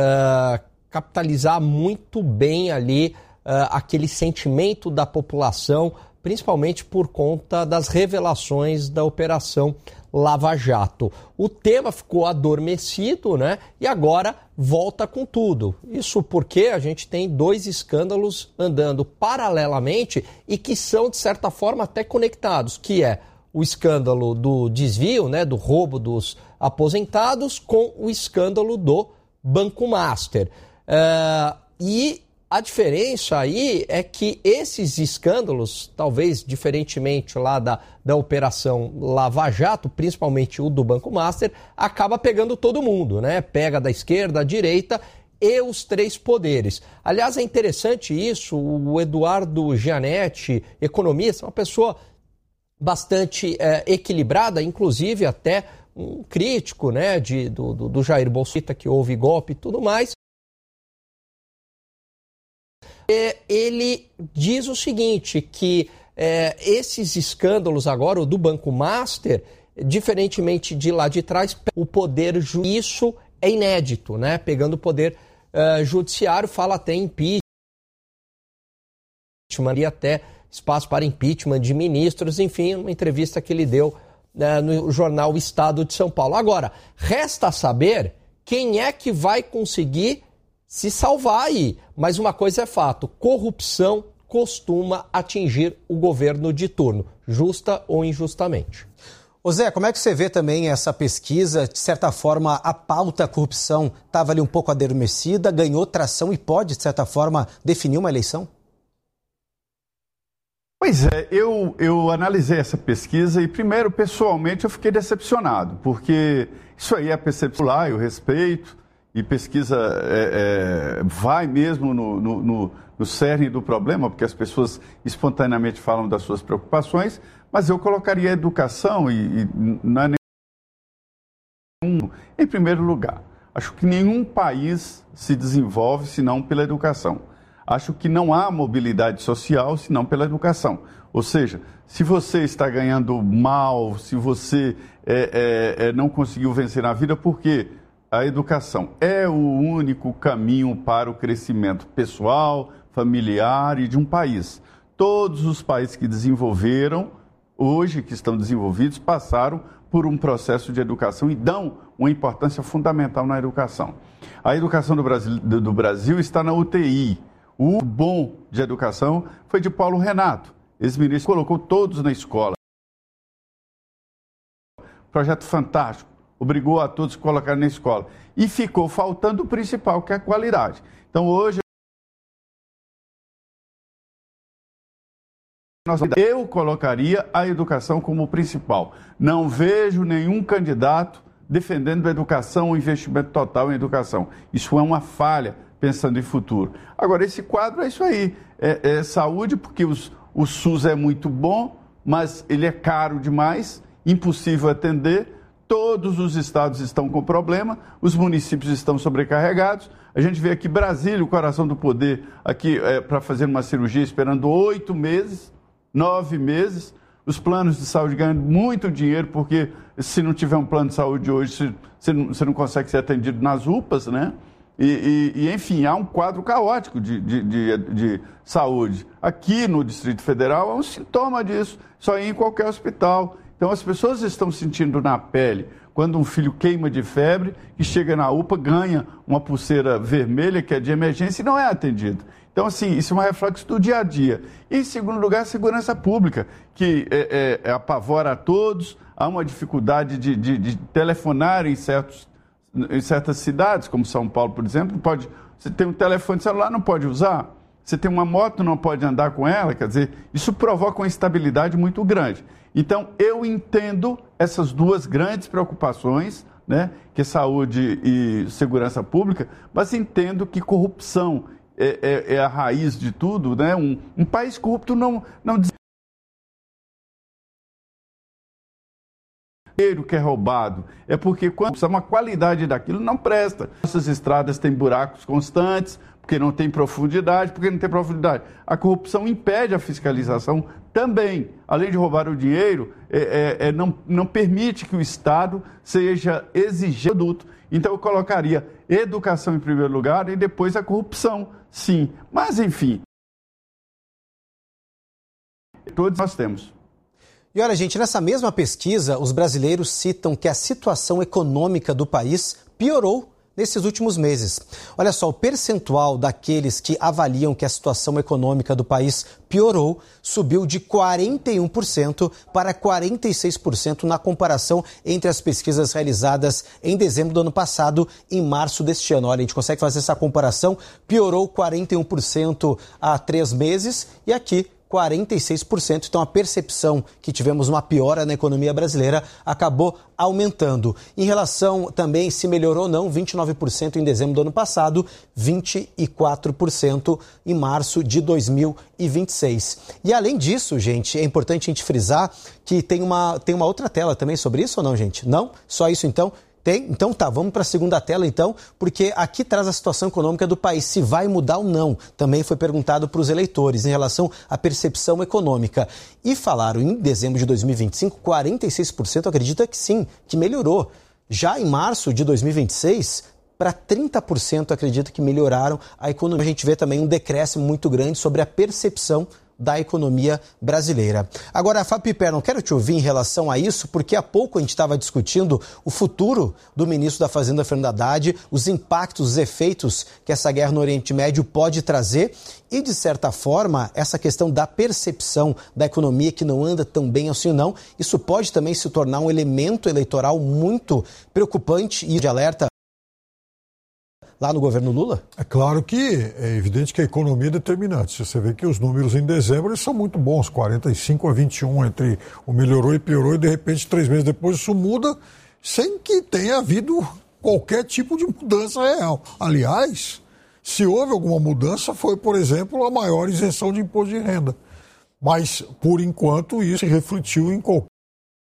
capitalizar muito bem ali aquele sentimento da população, principalmente por conta das revelações da Operação Lava Jato. O tema ficou adormecido, né? E agora volta com tudo. Isso porque a gente tem 2 escândalos andando paralelamente e que são, de certa forma, até conectados, que é o escândalo do desvio, né, do roubo dos aposentados, com o escândalo do Banco Master. E a diferença aí é que esses escândalos, talvez diferentemente lá da Operação Lava Jato, principalmente o do Banco Master, acaba pegando todo mundo, né? Pega da esquerda, da direita e os 3 poderes. Aliás, é interessante isso, o Eduardo Gianetti, economista, uma pessoa bastante equilibrada, inclusive até um crítico, né, do Jair Bolsonaro, que houve golpe e tudo mais. Ele diz o seguinte, que esses escândalos agora, o do Banco Master, diferentemente de lá de trás, o poder isso é inédito, né? Pegando o poder judiciário, fala até impeachment e até espaço para impeachment de ministros, enfim, uma entrevista que ele deu no jornal Estado de São Paulo. Agora, resta saber quem é que vai conseguir se salvar aí. Mas uma coisa é fato, corrupção costuma atingir o governo de turno, justa ou injustamente. Ô Zé, como é que você vê também essa pesquisa? De certa forma, a pauta corrupção estava ali um pouco adormecida, ganhou tração e pode, de certa forma, definir uma eleição? Pois é, eu analisei essa pesquisa e, primeiro, pessoalmente, eu fiquei decepcionado, porque isso aí é percepção lá, eu respeito, e pesquisa vai mesmo no cerne do problema, porque as pessoas espontaneamente falam das suas preocupações, mas eu colocaria a educação e não é em primeiro lugar. Acho que nenhum país se desenvolve senão pela educação. Acho que não há mobilidade social senão pela educação. Ou seja, se você está ganhando mal, se você não conseguiu vencer na vida, por quê? A educação é o único caminho para o crescimento pessoal, familiar e de um país. Todos os países que desenvolveram, hoje que estão desenvolvidos, passaram por um processo de educação e dão uma importância fundamental na educação. A educação do Brasil está na UTI. O bom de educação foi de Paulo Renato. Ex-ministro colocou todos na escola. Projeto fantástico. Obrigou a todos a colocar na escola. E ficou faltando o principal, que é a qualidade. Então, hoje, eu colocaria a educação como principal. Não vejo nenhum candidato defendendo a educação, o investimento total em educação. Isso é uma falha, pensando em futuro. Agora, esse quadro é isso aí. É saúde, porque o SUS é muito bom, mas ele é caro demais, impossível atender. todos os estados estão com problema, os municípios estão sobrecarregados. A gente vê aqui Brasília, o coração do poder, aqui para fazer uma cirurgia esperando 8 meses, 9 meses. Os planos de saúde ganham muito dinheiro, porque se não tiver um plano de saúde hoje, você não consegue ser atendido nas UPAs, né? Enfim, há um quadro caótico de saúde. Aqui no Distrito Federal é um sintoma disso, só ir em qualquer hospital. Então as pessoas estão sentindo na pele, quando um filho queima de febre, que chega na UPA, ganha uma pulseira vermelha, que é de emergência, e não é atendido. Então, assim, isso é um reflexo do dia a dia. E, em segundo lugar, a segurança pública, que apavora a todos. Há uma dificuldade de telefonar em certas cidades, como São Paulo, por exemplo. Você tem um telefone celular, não pode usar. Você tem uma moto, não pode andar com ela. Quer dizer, isso provoca uma instabilidade muito grande. Então, eu entendo essas duas grandes preocupações, né, que é saúde e segurança pública, mas entendo que corrupção é a raiz de tudo, né? Um país corrupto não dinheiro que é roubado, é porque quando uma qualidade daquilo não presta. Essas estradas têm buracos constantes, porque não tem profundidade, a corrupção impede a fiscalização também. Além de roubar o dinheiro, não permite que o Estado seja exigente do produto. Então eu colocaria educação em primeiro lugar e depois a corrupção, sim. Mas enfim, todos nós temos. E olha, gente, nessa mesma pesquisa, os brasileiros citam que a situação econômica do país piorou nesses últimos meses. Olha só, o percentual daqueles que avaliam que a situação econômica do país piorou subiu de 41% para 46% na comparação entre as pesquisas realizadas em dezembro do ano passado e em março deste ano. Olha, a gente consegue fazer essa comparação, piorou 41% há 3 meses e aqui 46%. Então, a percepção que tivemos uma piora na economia brasileira acabou aumentando. Em relação também se melhorou ou não, 29% em dezembro do ano passado, 24% em março de 2026. E além disso, gente, é importante a gente frisar que tem uma outra tela também sobre isso ou não, gente? Não? Só isso então? Tem? Então tá, vamos para a segunda tela então, porque aqui traz a situação econômica do país, se vai mudar ou não. Também foi perguntado para os eleitores em relação à percepção econômica. E falaram em dezembro de 2025, 46% acredita que sim, que melhorou. Já em março de 2026, para 30% acredita que melhoraram a economia. A gente vê também um decréscimo muito grande sobre a percepção da economia brasileira. Agora, Fábio Piperno, quero te ouvir em relação a isso, porque há pouco a gente estava discutindo o futuro do ministro da Fazenda, Fernando Haddad, os impactos, os efeitos que essa guerra no Oriente Médio pode trazer e, de certa forma, essa questão da percepção da economia que não anda tão bem assim não, isso pode também se tornar um elemento eleitoral muito preocupante e de alerta lá no governo Lula? É claro que é evidente que a economia é determinante. Você vê que os números em dezembro eles são muito bons, 45 a 21 entre o melhorou e piorou, e de repente 3 meses depois isso muda sem que tenha havido qualquer tipo de mudança real. Aliás, se houve alguma mudança foi, por exemplo, a maior isenção de imposto de renda. Mas, por enquanto, isso refletiu em qualquer...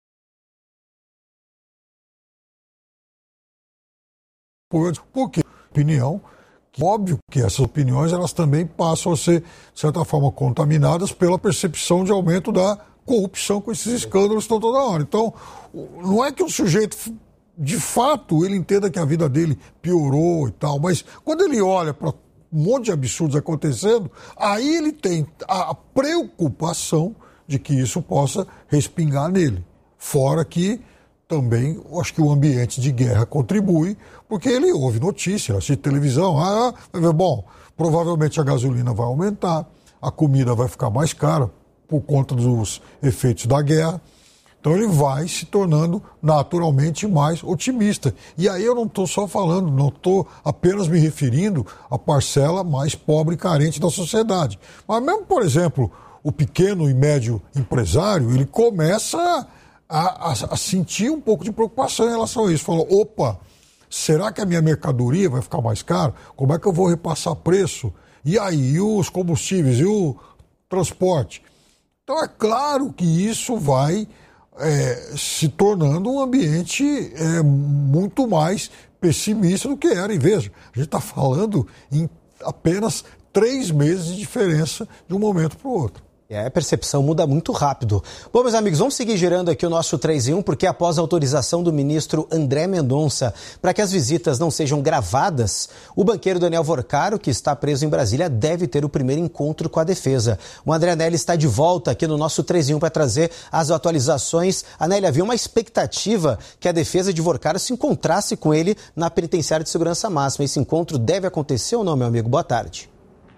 Por quê? Opinião, óbvio que essas opiniões elas também passam a ser, de certa forma, contaminadas pela percepção de aumento da corrupção com esses escândalos que estão toda hora. Então, não é que o sujeito, de fato, ele entenda que a vida dele piorou e tal, mas quando ele olha para um monte de absurdos acontecendo, aí ele tem a preocupação de que isso possa respingar nele. Fora que também, acho que o ambiente de guerra contribui, porque ele ouve notícia, assiste televisão, bom, provavelmente a gasolina vai aumentar, a comida vai ficar mais cara por conta dos efeitos da guerra, então ele vai se tornando naturalmente mais otimista. E aí eu não estou só falando, não estou apenas me referindo à parcela mais pobre e carente da sociedade, mas mesmo, por exemplo, o pequeno e médio empresário, ele começa a sentir um pouco de preocupação em relação a isso. Falou, opa, será que a minha mercadoria vai ficar mais cara? Como é que eu vou repassar preço? E aí, e os combustíveis, e o transporte? Então é claro que isso vai se tornando um ambiente muito mais pessimista do que era. E veja, a gente está falando em apenas 3 meses de diferença de um momento para o outro. A percepção muda muito rápido. Bom, meus amigos, vamos seguir girando aqui o nosso 3 em 1, porque após a autorização do ministro André Mendonça para que as visitas não sejam gravadas, o banqueiro Daniel Vorcaro, que está preso em Brasília, deve ter o primeiro encontro com a defesa. O André Anelli está de volta aqui no nosso 3 em 1 para trazer as atualizações. Anelli, havia uma expectativa que a defesa de Vorcaro se encontrasse com ele na penitenciária de segurança máxima. Esse encontro deve acontecer ou não, meu amigo? Boa tarde.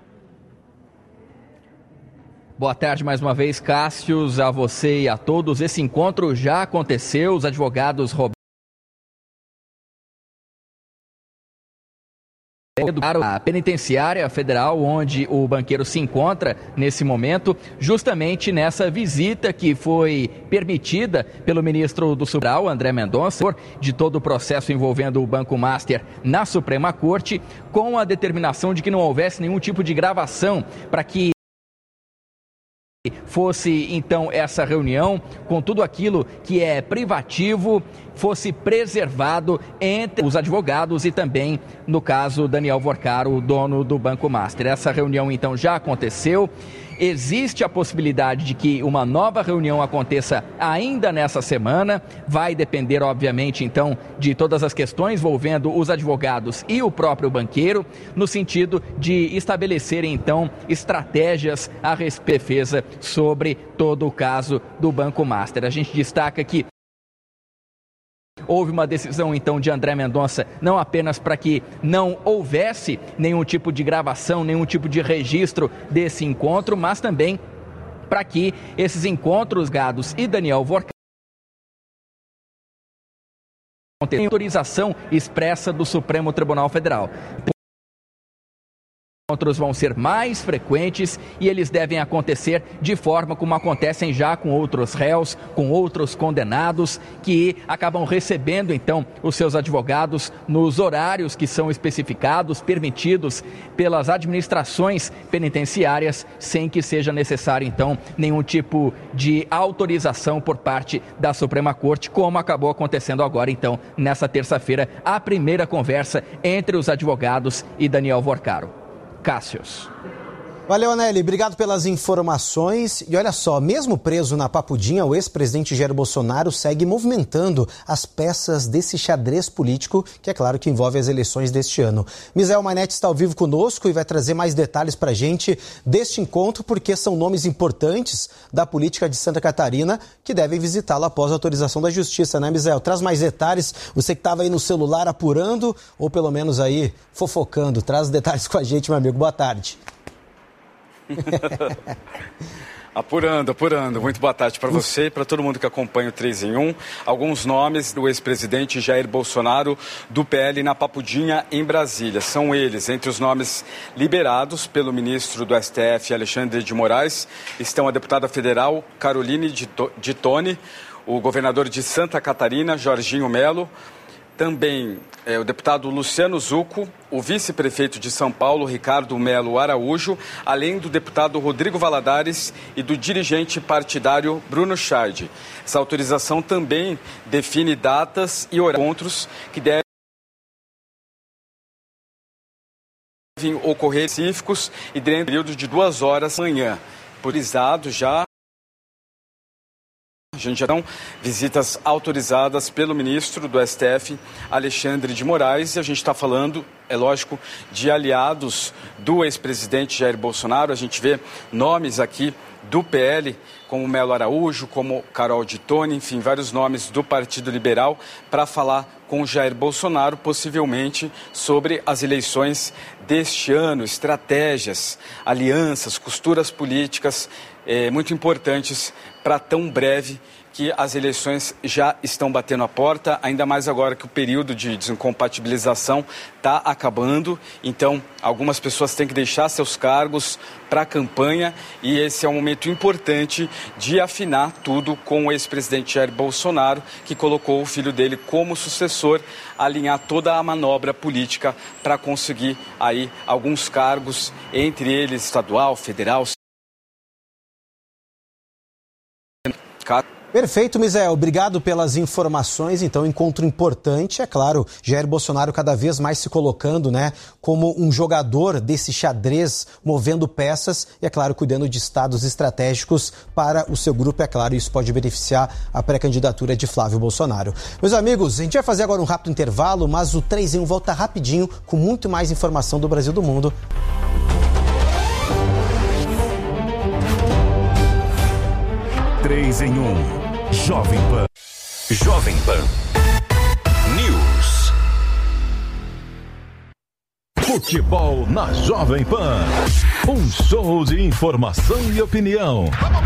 Boa tarde mais uma vez, Cássius, a você e a todos. Esse encontro já aconteceu, os advogados a penitenciária federal, onde o banqueiro se encontra nesse momento, justamente nessa visita que foi permitida pelo ministro do Supremo, André Mendonça, de todo o processo envolvendo o Banco Master na Suprema Corte, com a determinação de que não houvesse nenhum tipo de gravação para que fosse então essa reunião com tudo aquilo que é privativo fosse preservado entre os advogados e também, no caso, Daniel Vorcaro, o dono do Banco Master. Essa reunião então já aconteceu. Existe a possibilidade de que uma nova reunião aconteça ainda nessa semana. Vai depender, obviamente, então, de todas as questões envolvendo os advogados e o próprio banqueiro, no sentido de estabelecerem, então, estratégias a respeito da defesa sobre todo o caso do Banco Master. A gente destaca que houve uma decisão, então, de André Mendonça, não apenas para que não houvesse nenhum tipo de gravação, nenhum tipo de registro desse encontro, mas também para que esses encontros, Gados e Daniel Vorcaro, tenham autorização expressa do Supremo Tribunal Federal. Encontros vão ser mais frequentes e eles devem acontecer de forma como acontecem já com outros réus, com outros condenados, que acabam recebendo então os seus advogados nos horários que são especificados, permitidos pelas administrações penitenciárias, sem que seja necessário então nenhum tipo de autorização por parte da Suprema Corte, como acabou acontecendo agora então nessa terça-feira, a primeira conversa entre os advogados e Daniel Vorcaro. Cássius. Valeu, Anelli. Obrigado pelas informações. E olha só, mesmo preso na Papudinha, o ex-presidente Jair Bolsonaro segue movimentando as peças desse xadrez político, que é claro que envolve as eleições deste ano. Misael Mainetti está ao vivo conosco e vai trazer mais detalhes para a gente deste encontro, porque são nomes importantes da política de Santa Catarina que devem visitá-lo após a autorização da Justiça, né, Misael? Traz mais detalhes. Você que estava aí no celular apurando, ou pelo menos aí fofocando. Traz detalhes com a gente, meu amigo. Boa tarde. Apurando. Muito boa tarde para você e para todo mundo que acompanha o 3 em 1. Alguns nomes do ex-presidente Jair Bolsonaro, do PL na Papudinha, em Brasília. São eles, entre os nomes liberados pelo ministro do STF, Alexandre de Moraes, estão a deputada federal Caroline de Tone, o governador de Santa Catarina, Jorginho Melo, também o deputado Luciano Zucco, o vice-prefeito de São Paulo, Ricardo Melo Araújo, além do deputado Rodrigo Valadares e do dirigente partidário Bruno Scheid. Essa autorização também define datas e horários de encontros que devem ocorrer específicos e dentro do período de 2 horas da manhã. Autorizado já. A gente já tem visitas autorizadas pelo ministro do STF, Alexandre de Moraes, e a gente está falando, é lógico, de aliados do ex-presidente Jair Bolsonaro. A gente vê nomes aqui do PL, como Melo Araújo, como Carol de Tone, enfim, vários nomes do Partido Liberal, para falar com Jair Bolsonaro, possivelmente sobre as eleições deste ano, estratégias, alianças, costuras políticas muito importantes para tão breve que as eleições já estão batendo a porta, ainda mais agora que o período de desincompatibilização está acabando. Então, algumas pessoas têm que deixar seus cargos para a campanha e esse é um momento importante de afinar tudo com o ex-presidente Jair Bolsonaro, que colocou o filho dele como sucessor, alinhar toda a manobra política para conseguir aí alguns cargos, entre eles estadual, federal, Perfeito, Misael. Obrigado pelas informações. Então, encontro importante. É claro, Jair Bolsonaro cada vez mais se colocando, né, como um jogador desse xadrez, movendo peças e, é claro, cuidando de estados estratégicos para o seu grupo. É claro, isso pode beneficiar a pré-candidatura de Flávio Bolsonaro. Meus amigos, a gente vai fazer agora um rápido intervalo, mas o 3 em 1 volta rapidinho com muito mais informação do Brasil e do mundo. 3 em 1. Jovem Pan. Jovem Pan News. Futebol na Jovem Pan. Um show de informação e opinião.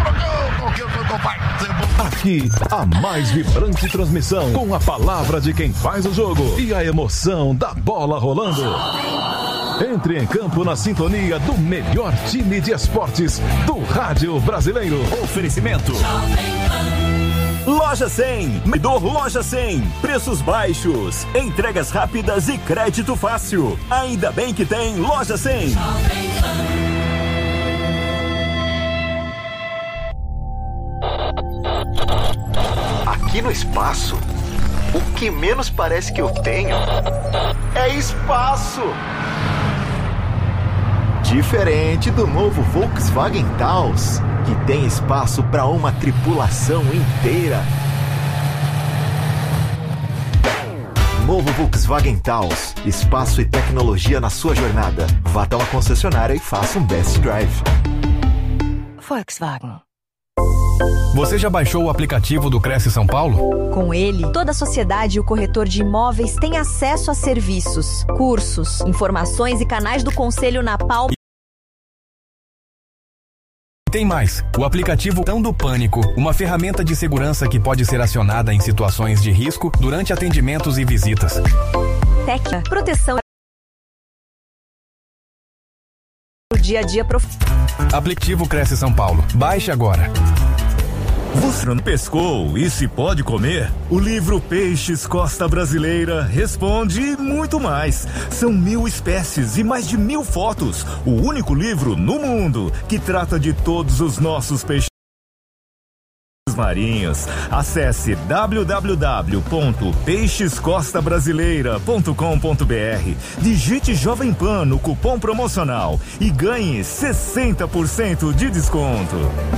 Aqui, a mais vibrante transmissão, com a palavra de quem faz o jogo e a emoção da bola rolando. Entre em campo na sintonia do melhor time de esportes do rádio brasileiro. Oferecimento Loja 100, Medor Loja 100, preços baixos, entregas rápidas e crédito fácil. Ainda bem que tem Loja 100. Aqui no espaço, o que menos parece que eu tenho é espaço. Diferente do novo Volkswagen Taos, que tem espaço para uma tripulação inteira. Novo Volkswagen Taos, espaço e tecnologia na sua jornada. Vá até uma concessionária e faça um Best Drive. Volkswagen. Você já baixou o aplicativo do Cresce São Paulo? Com ele, toda a sociedade e o corretor de imóveis têm acesso a serviços, cursos, informações e canais do Conselho na palma. Tem mais, o aplicativo Tão do Pânico, uma ferramenta de segurança que pode ser acionada em situações de risco durante atendimentos e visitas. Técnica, proteção do dia a dia. Aplicativo Cresce São Paulo. Baixe agora. Você não pescou e se pode comer? O livro Peixes Costa Brasileira responde e muito mais. São 1000 espécies e mais de 1000 fotos. O único livro no mundo que trata de todos os nossos peixes marinhos. Acesse www.peixescostabrasileira.com.br. Digite Jovem Pan no cupom promocional e ganhe 60% de desconto.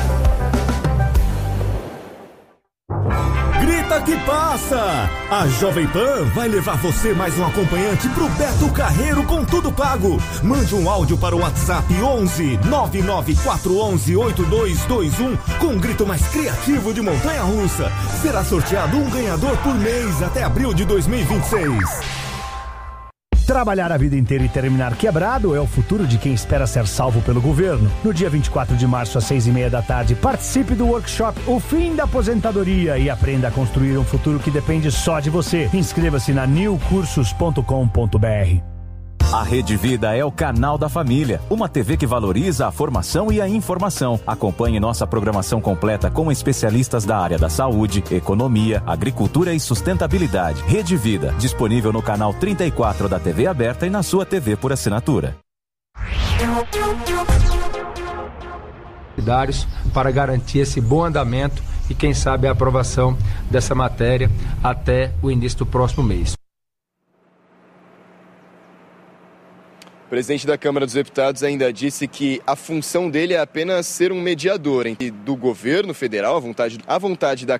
Grita que passa! A Jovem Pan vai levar você mais um acompanhante pro Beto Carreiro com tudo pago. Mande um áudio para o WhatsApp 11 99411 8221 com um grito mais criativo de montanha-russa. Será sorteado um ganhador por mês até abril de 2026. Trabalhar a vida inteira e terminar quebrado é o futuro de quem espera ser salvo pelo governo. No dia 24 de março, às 6:30 da tarde, participe do workshop O Fim da Aposentadoria e aprenda a construir um futuro que depende só de você. Inscreva-se na newcursos.com.br. A Rede Vida é o canal da família, uma TV que valoriza a formação e a informação. Acompanhe nossa programação completa com especialistas da área da saúde, economia, agricultura e sustentabilidade. Rede Vida, disponível no canal 34 da TV aberta e na sua TV por assinatura. Para garantir esse bom andamento e, quem sabe, a aprovação dessa matéria até o início do próximo mês. O presidente da Câmara dos Deputados ainda disse que a função dele é apenas ser um mediador entre do governo federal, a vontade da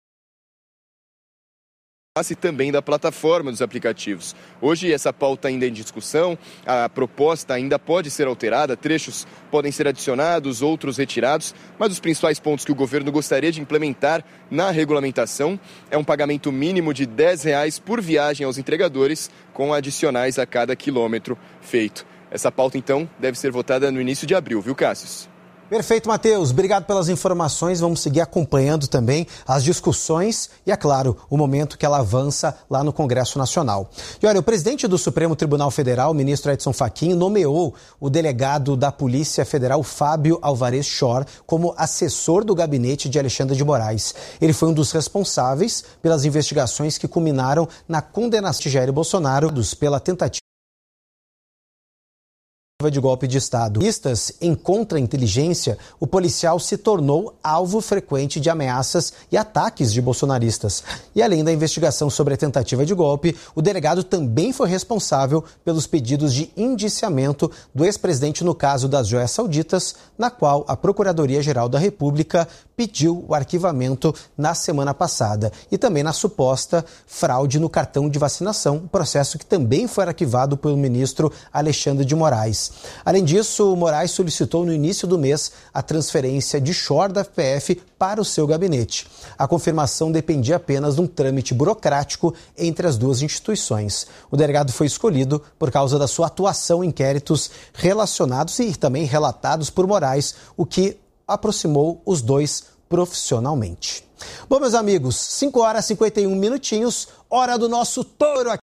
classe e também da plataforma dos aplicativos. Hoje essa pauta ainda é em discussão, a proposta ainda pode ser alterada, trechos podem ser adicionados, outros retirados, mas os principais pontos que o governo gostaria de implementar na regulamentação é um pagamento mínimo de R$10 por viagem aos entregadores, com adicionais a cada quilômetro feito. Essa pauta, então, deve ser votada no início de abril, viu, Cássio? Perfeito, Matheus. Obrigado pelas informações. Vamos seguir acompanhando também as discussões e, é claro, o momento que ela avança lá no Congresso Nacional. E olha, o presidente do Supremo Tribunal Federal, o ministro Edson Fachin, nomeou o delegado da Polícia Federal, Fábio Alvarez Chor, como assessor do gabinete de Alexandre de Moraes. Ele foi um dos responsáveis pelas investigações que culminaram na condenação de Jair Bolsonaro pela tentativa de golpe de Estado. Em contra-inteligência, o policial se tornou alvo frequente de ameaças e ataques de bolsonaristas. E além da investigação sobre a tentativa de golpe, o delegado também foi responsável pelos pedidos de indiciamento do ex-presidente no caso das joias sauditas, na qual a Procuradoria-Geral da República pediu o arquivamento na semana passada. E também na suposta fraude no cartão de vacinação, processo que também foi arquivado pelo ministro Alexandre de Moraes. Além disso, Moraes solicitou no início do mês a transferência de Schor da FPF para o seu gabinete. A confirmação dependia apenas de um trâmite burocrático entre as duas instituições. O delegado foi escolhido por causa da sua atuação em inquéritos relacionados e também relatados por Moraes, o que aproximou os dois profissionalmente. Bom, meus amigos, 5 horas e 51 minutinhos, hora do nosso touro aqui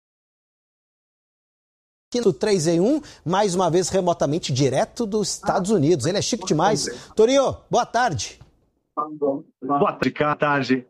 no 3 em 1, mais uma vez remotamente direto dos Estados Unidos. Ele é chique demais. Torinho, boa tarde. Boa tarde.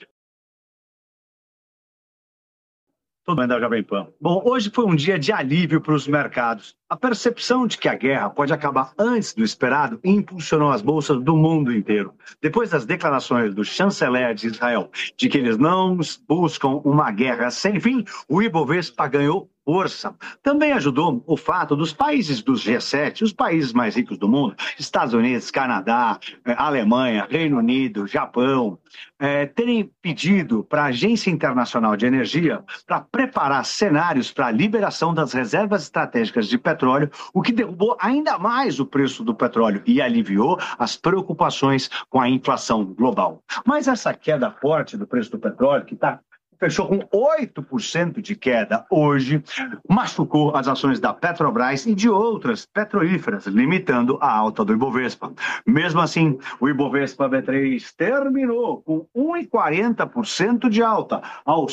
Todo mundo da Jovem Pan. Bom, hoje foi um dia de alívio para os mercados. A percepção de que a guerra pode acabar antes do esperado impulsionou as bolsas do mundo inteiro. Depois das declarações do chanceler de Israel de que eles não buscam uma guerra sem fim, o Ibovespa ganhou força. Também ajudou o fato dos países dos G7, os países mais ricos do mundo, Estados Unidos, Canadá, Alemanha, Reino Unido, Japão, terem pedido para a Agência Internacional de Energia para preparar cenários para a liberação das reservas estratégicas de petróleo, o que derrubou ainda mais o preço do petróleo e aliviou as preocupações com a inflação global. Mas essa queda forte do preço do petróleo, que fechou com 8% de queda hoje, machucou as ações da Petrobras e de outras petrolíferas, limitando a alta do Ibovespa. Mesmo assim, o Ibovespa B3 terminou com 1,40% de alta, aos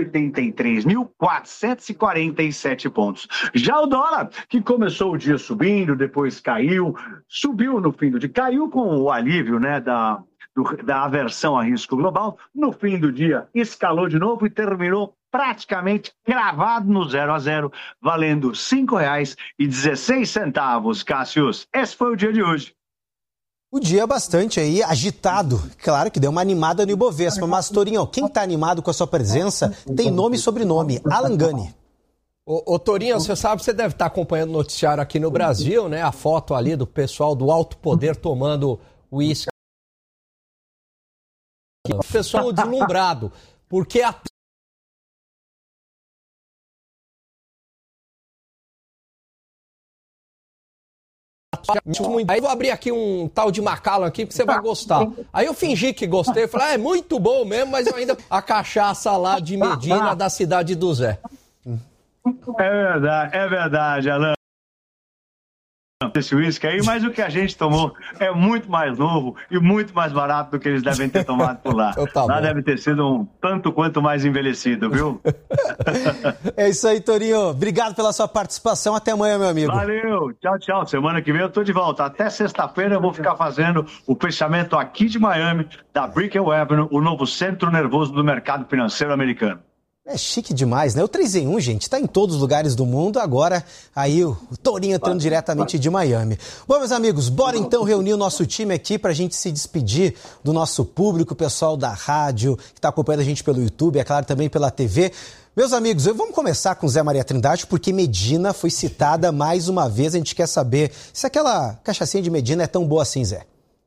183.447 pontos. Já o dólar, que começou o dia subindo, depois caiu, subiu no fim do dia, caiu com o alívio, da aversão a risco global, no fim do dia escalou de novo e terminou praticamente cravado no 0 a 0, valendo R$ 5,16, Cássius. Esse foi o dia de hoje. O dia bastante aí agitado. Claro que deu uma animada no Ibovespa, mas, Torinho, quem está animado com a sua presença tem nome e sobrenome, Alan Gani. Ô Torinho, você sabe, você deve estar acompanhando o noticiário aqui no Brasil, né? A foto ali do pessoal do alto poder tomando uísque. O pessoal deslumbrado, porque a aí eu vou abrir aqui um tal de Macallan aqui que você vai gostar. Aí eu fingi que gostei, falei, é muito bom mesmo, mas eu ainda a cachaça lá de Medina da cidade do Zé. É verdade, Alan. Esse uísque aí, mas o que a gente tomou é muito mais novo e muito mais barato do que eles devem ter tomado por lá. Lá deve ter sido um tanto quanto mais envelhecido, viu? É isso aí, Torinho. Obrigado pela sua participação. Até amanhã, meu amigo. Valeu. Tchau, tchau. Semana que vem eu tô de volta. Até sexta-feira eu vou ficar fazendo o fechamento aqui de Miami da Brickell Avenue, o novo centro nervoso do mercado financeiro americano. É chique demais, né? O 3 em 1, gente, tá em todos os lugares do mundo. Agora, aí o Torinho entrando diretamente de Miami. Bom, meus amigos, bora então reunir o nosso time aqui pra gente se despedir do nosso público, o pessoal da rádio, que tá acompanhando a gente pelo YouTube, é claro, também pela TV. Meus amigos, vamos começar com Zé Maria Trindade, porque Medina foi citada mais uma vez. A gente quer saber se aquela cachaçinha de Medina é tão boa assim, Zé.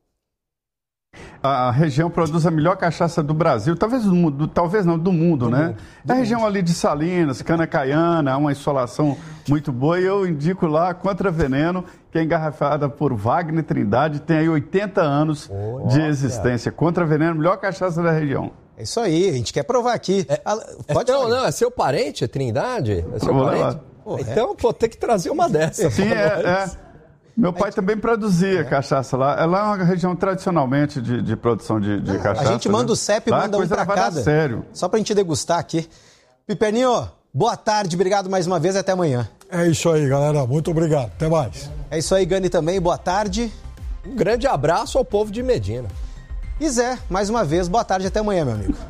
A região produz a melhor cachaça do Brasil, talvez do mundo, né? É a região ali de Salinas, Cana-Caiana, uma insolação muito boa. E eu indico lá Contra Veneno, que é engarrafada por Wagner Trindade, tem aí 80 anos de existência. Contra Veneno, melhor cachaça da região. É isso aí, a gente quer provar aqui. Pode não, é seu parente, Trindade? É seu parente? Então, tem que trazer uma dessas. Sim, Meu pai também produzia cachaça lá. Ela é uma região tradicionalmente de produção de cachaça. A gente manda o CEP e manda um pra cada. Sério. Só pra gente degustar aqui. Piperninho, boa tarde, obrigado mais uma vez e até amanhã. É isso aí, galera. Muito obrigado. Até mais. É isso aí, Gani também. Boa tarde. Um grande abraço ao povo de Medina. E Zé, mais uma vez, boa tarde e até amanhã, meu amigo.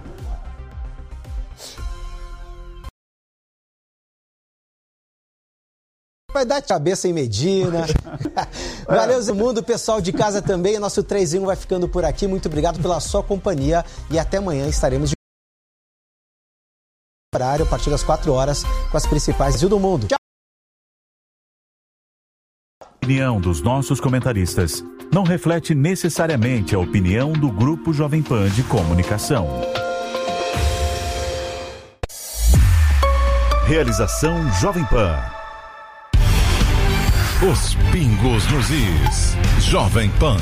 vai dar cabeça em Medina. Valeu, Zé Mundo, pessoal de casa também. Nosso 3 em 1 vai ficando por aqui. Muito obrigado pela sua companhia e até amanhã estaremos de horário a partir das 4 horas com as principais do mundo. Tchau. A opinião dos nossos comentaristas não reflete necessariamente a opinião do Grupo Jovem Pan de Comunicação. Realização Jovem Pan. Os pingos nos is. Jovem Pan.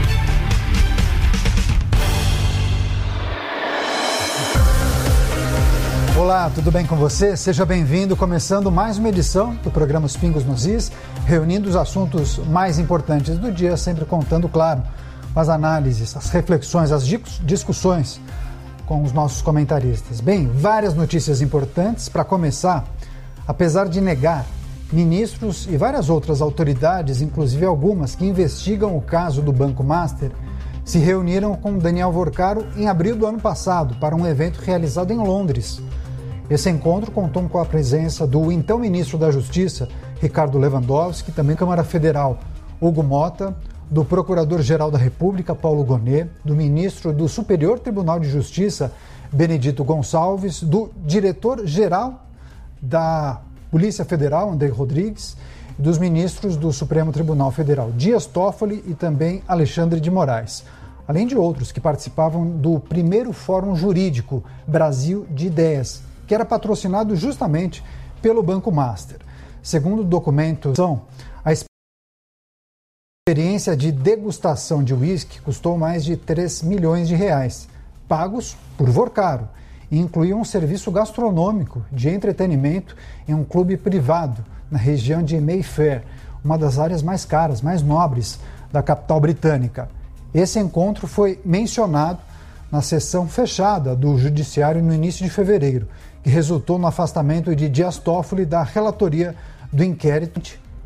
Olá, tudo bem com você? Seja bem-vindo, começando mais uma edição do programa Os Pingos nos Is, reunindo os assuntos mais importantes do dia, sempre contando, claro, as análises, as reflexões, as discussões com os nossos comentaristas. Bem, várias notícias importantes. Para começar, apesar de negar, ministros e várias outras autoridades, inclusive algumas que investigam o caso do Banco Master, se reuniram com Daniel Worcaro em abril do ano passado para um evento realizado em Londres. Esse encontro contou com a presença do então ministro da Justiça, Ricardo Lewandowski, também Câmara Federal, Hugo Mota, do Procurador-Geral da República, Paulo Gonet, do ministro do Superior Tribunal de Justiça, Benedito Gonçalves, do diretor-geral da Polícia Federal, André Rodrigues, e dos ministros do Supremo Tribunal Federal, Dias Toffoli e também Alexandre de Moraes, além de outros que participavam do primeiro Fórum Jurídico Brasil de Ideias, que era patrocinado justamente pelo Banco Master. Segundo documentos, a experiência de degustação de uísque custou mais de 3 milhões de reais, pagos por Worcaro, e incluía um serviço gastronômico de entretenimento em um clube privado na região de Mayfair, uma das áreas mais caras, mais nobres da capital britânica. Esse encontro foi mencionado na sessão fechada do Judiciário no início de fevereiro, que resultou no afastamento de Dias Toffoli da relatoria do inquérito.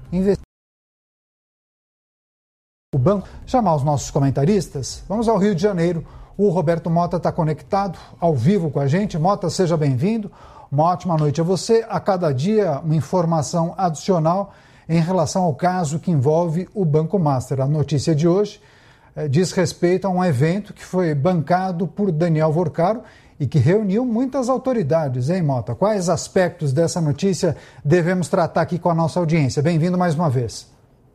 O banco chamar os nossos comentaristas. Vamos ao Rio de Janeiro. O Roberto Mota está conectado ao vivo com a gente. Mota, seja bem-vindo. Uma ótima noite a você. A cada dia, uma informação adicional em relação ao caso que envolve o Banco Master. A notícia de hoje diz respeito a um evento que foi bancado por Daniel Worcaro e que reuniu muitas autoridades, hein, Mota? Quais aspectos dessa notícia devemos tratar aqui com a nossa audiência? Bem-vindo mais uma vez.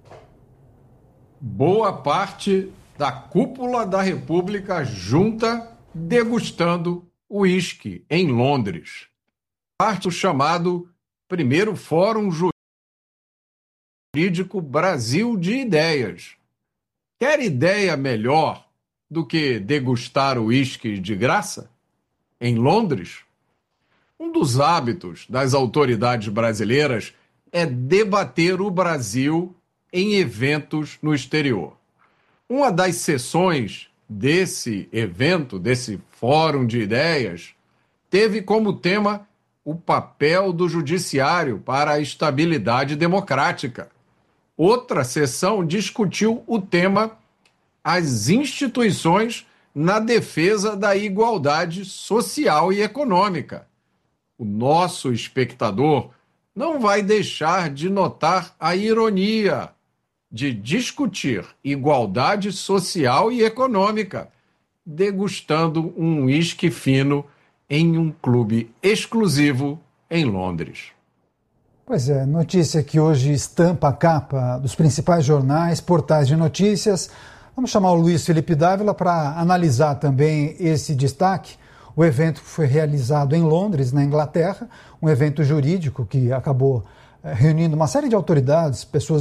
Boa parte da cúpula da República junta degustando uísque em Londres. Parte do chamado primeiro Fórum Jurídico Brasil de Ideias. Quer ideia melhor do que degustar uísque de graça? Em Londres? Um dos hábitos das autoridades brasileiras é debater o Brasil em eventos no exterior. Uma das sessões desse evento, desse Fórum de Ideias, teve como tema o papel do judiciário para a estabilidade democrática. Outra sessão discutiu o tema as instituições na defesa da igualdade social e econômica. O nosso espectador não vai deixar de notar a ironia de discutir igualdade social e econômica, degustando um uísque fino em um clube exclusivo em Londres. Pois é, notícia que hoje estampa a capa dos principais jornais, portais de notícias. Vamos chamar o Luiz Felipe Dávila para analisar também esse destaque. O evento foi realizado em Londres, na Inglaterra, um evento jurídico que acabou reunindo uma série de autoridades, pessoas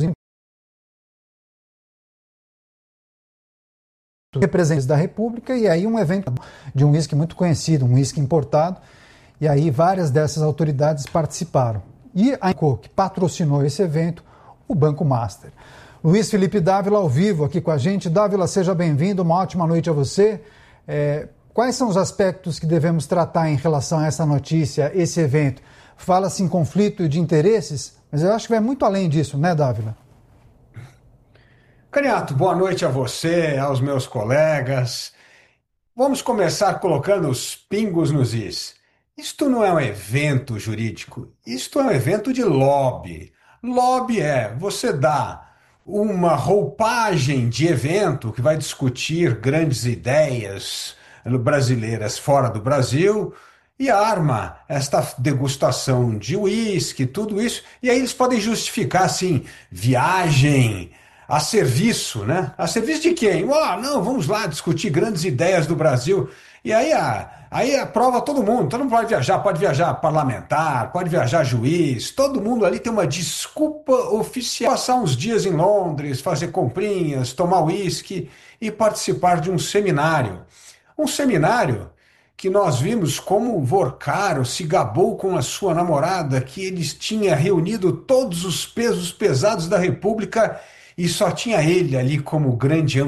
representantes da República, e aí um evento de um uísque muito conhecido, um uísque importado, e aí várias dessas autoridades participaram. E a Inco, que patrocinou esse evento, o Banco Master. Luiz Felipe Dávila ao vivo aqui com a gente. Dávila, seja bem-vindo, uma ótima noite a você. Quais são os aspectos que devemos tratar em relação a essa notícia, esse evento? Fala-se em conflito de interesses, mas eu acho que vai muito além disso, né, Dávila? Caniato, boa noite a você, aos meus colegas. Vamos começar colocando os pingos nos is. Isto não é um evento jurídico, isto é um evento de lobby. Lobby é você dá uma roupagem de evento que vai discutir grandes ideias brasileiras fora do Brasil e arma esta degustação de uísque, tudo isso, e aí eles podem justificar, assim, viagem a serviço, né? A serviço de quem? Não, vamos lá discutir grandes ideias do Brasil. E aí aprova todo mundo pode viajar parlamentar, pode viajar juiz, todo mundo ali tem uma desculpa oficial. Passar uns dias em Londres, fazer comprinhas, tomar uísque e participar de um seminário. Um seminário que nós vimos como Vorcaro se gabou com a sua namorada, que eles tinham reunido todos os pesos pesados da República e só tinha ele ali como grande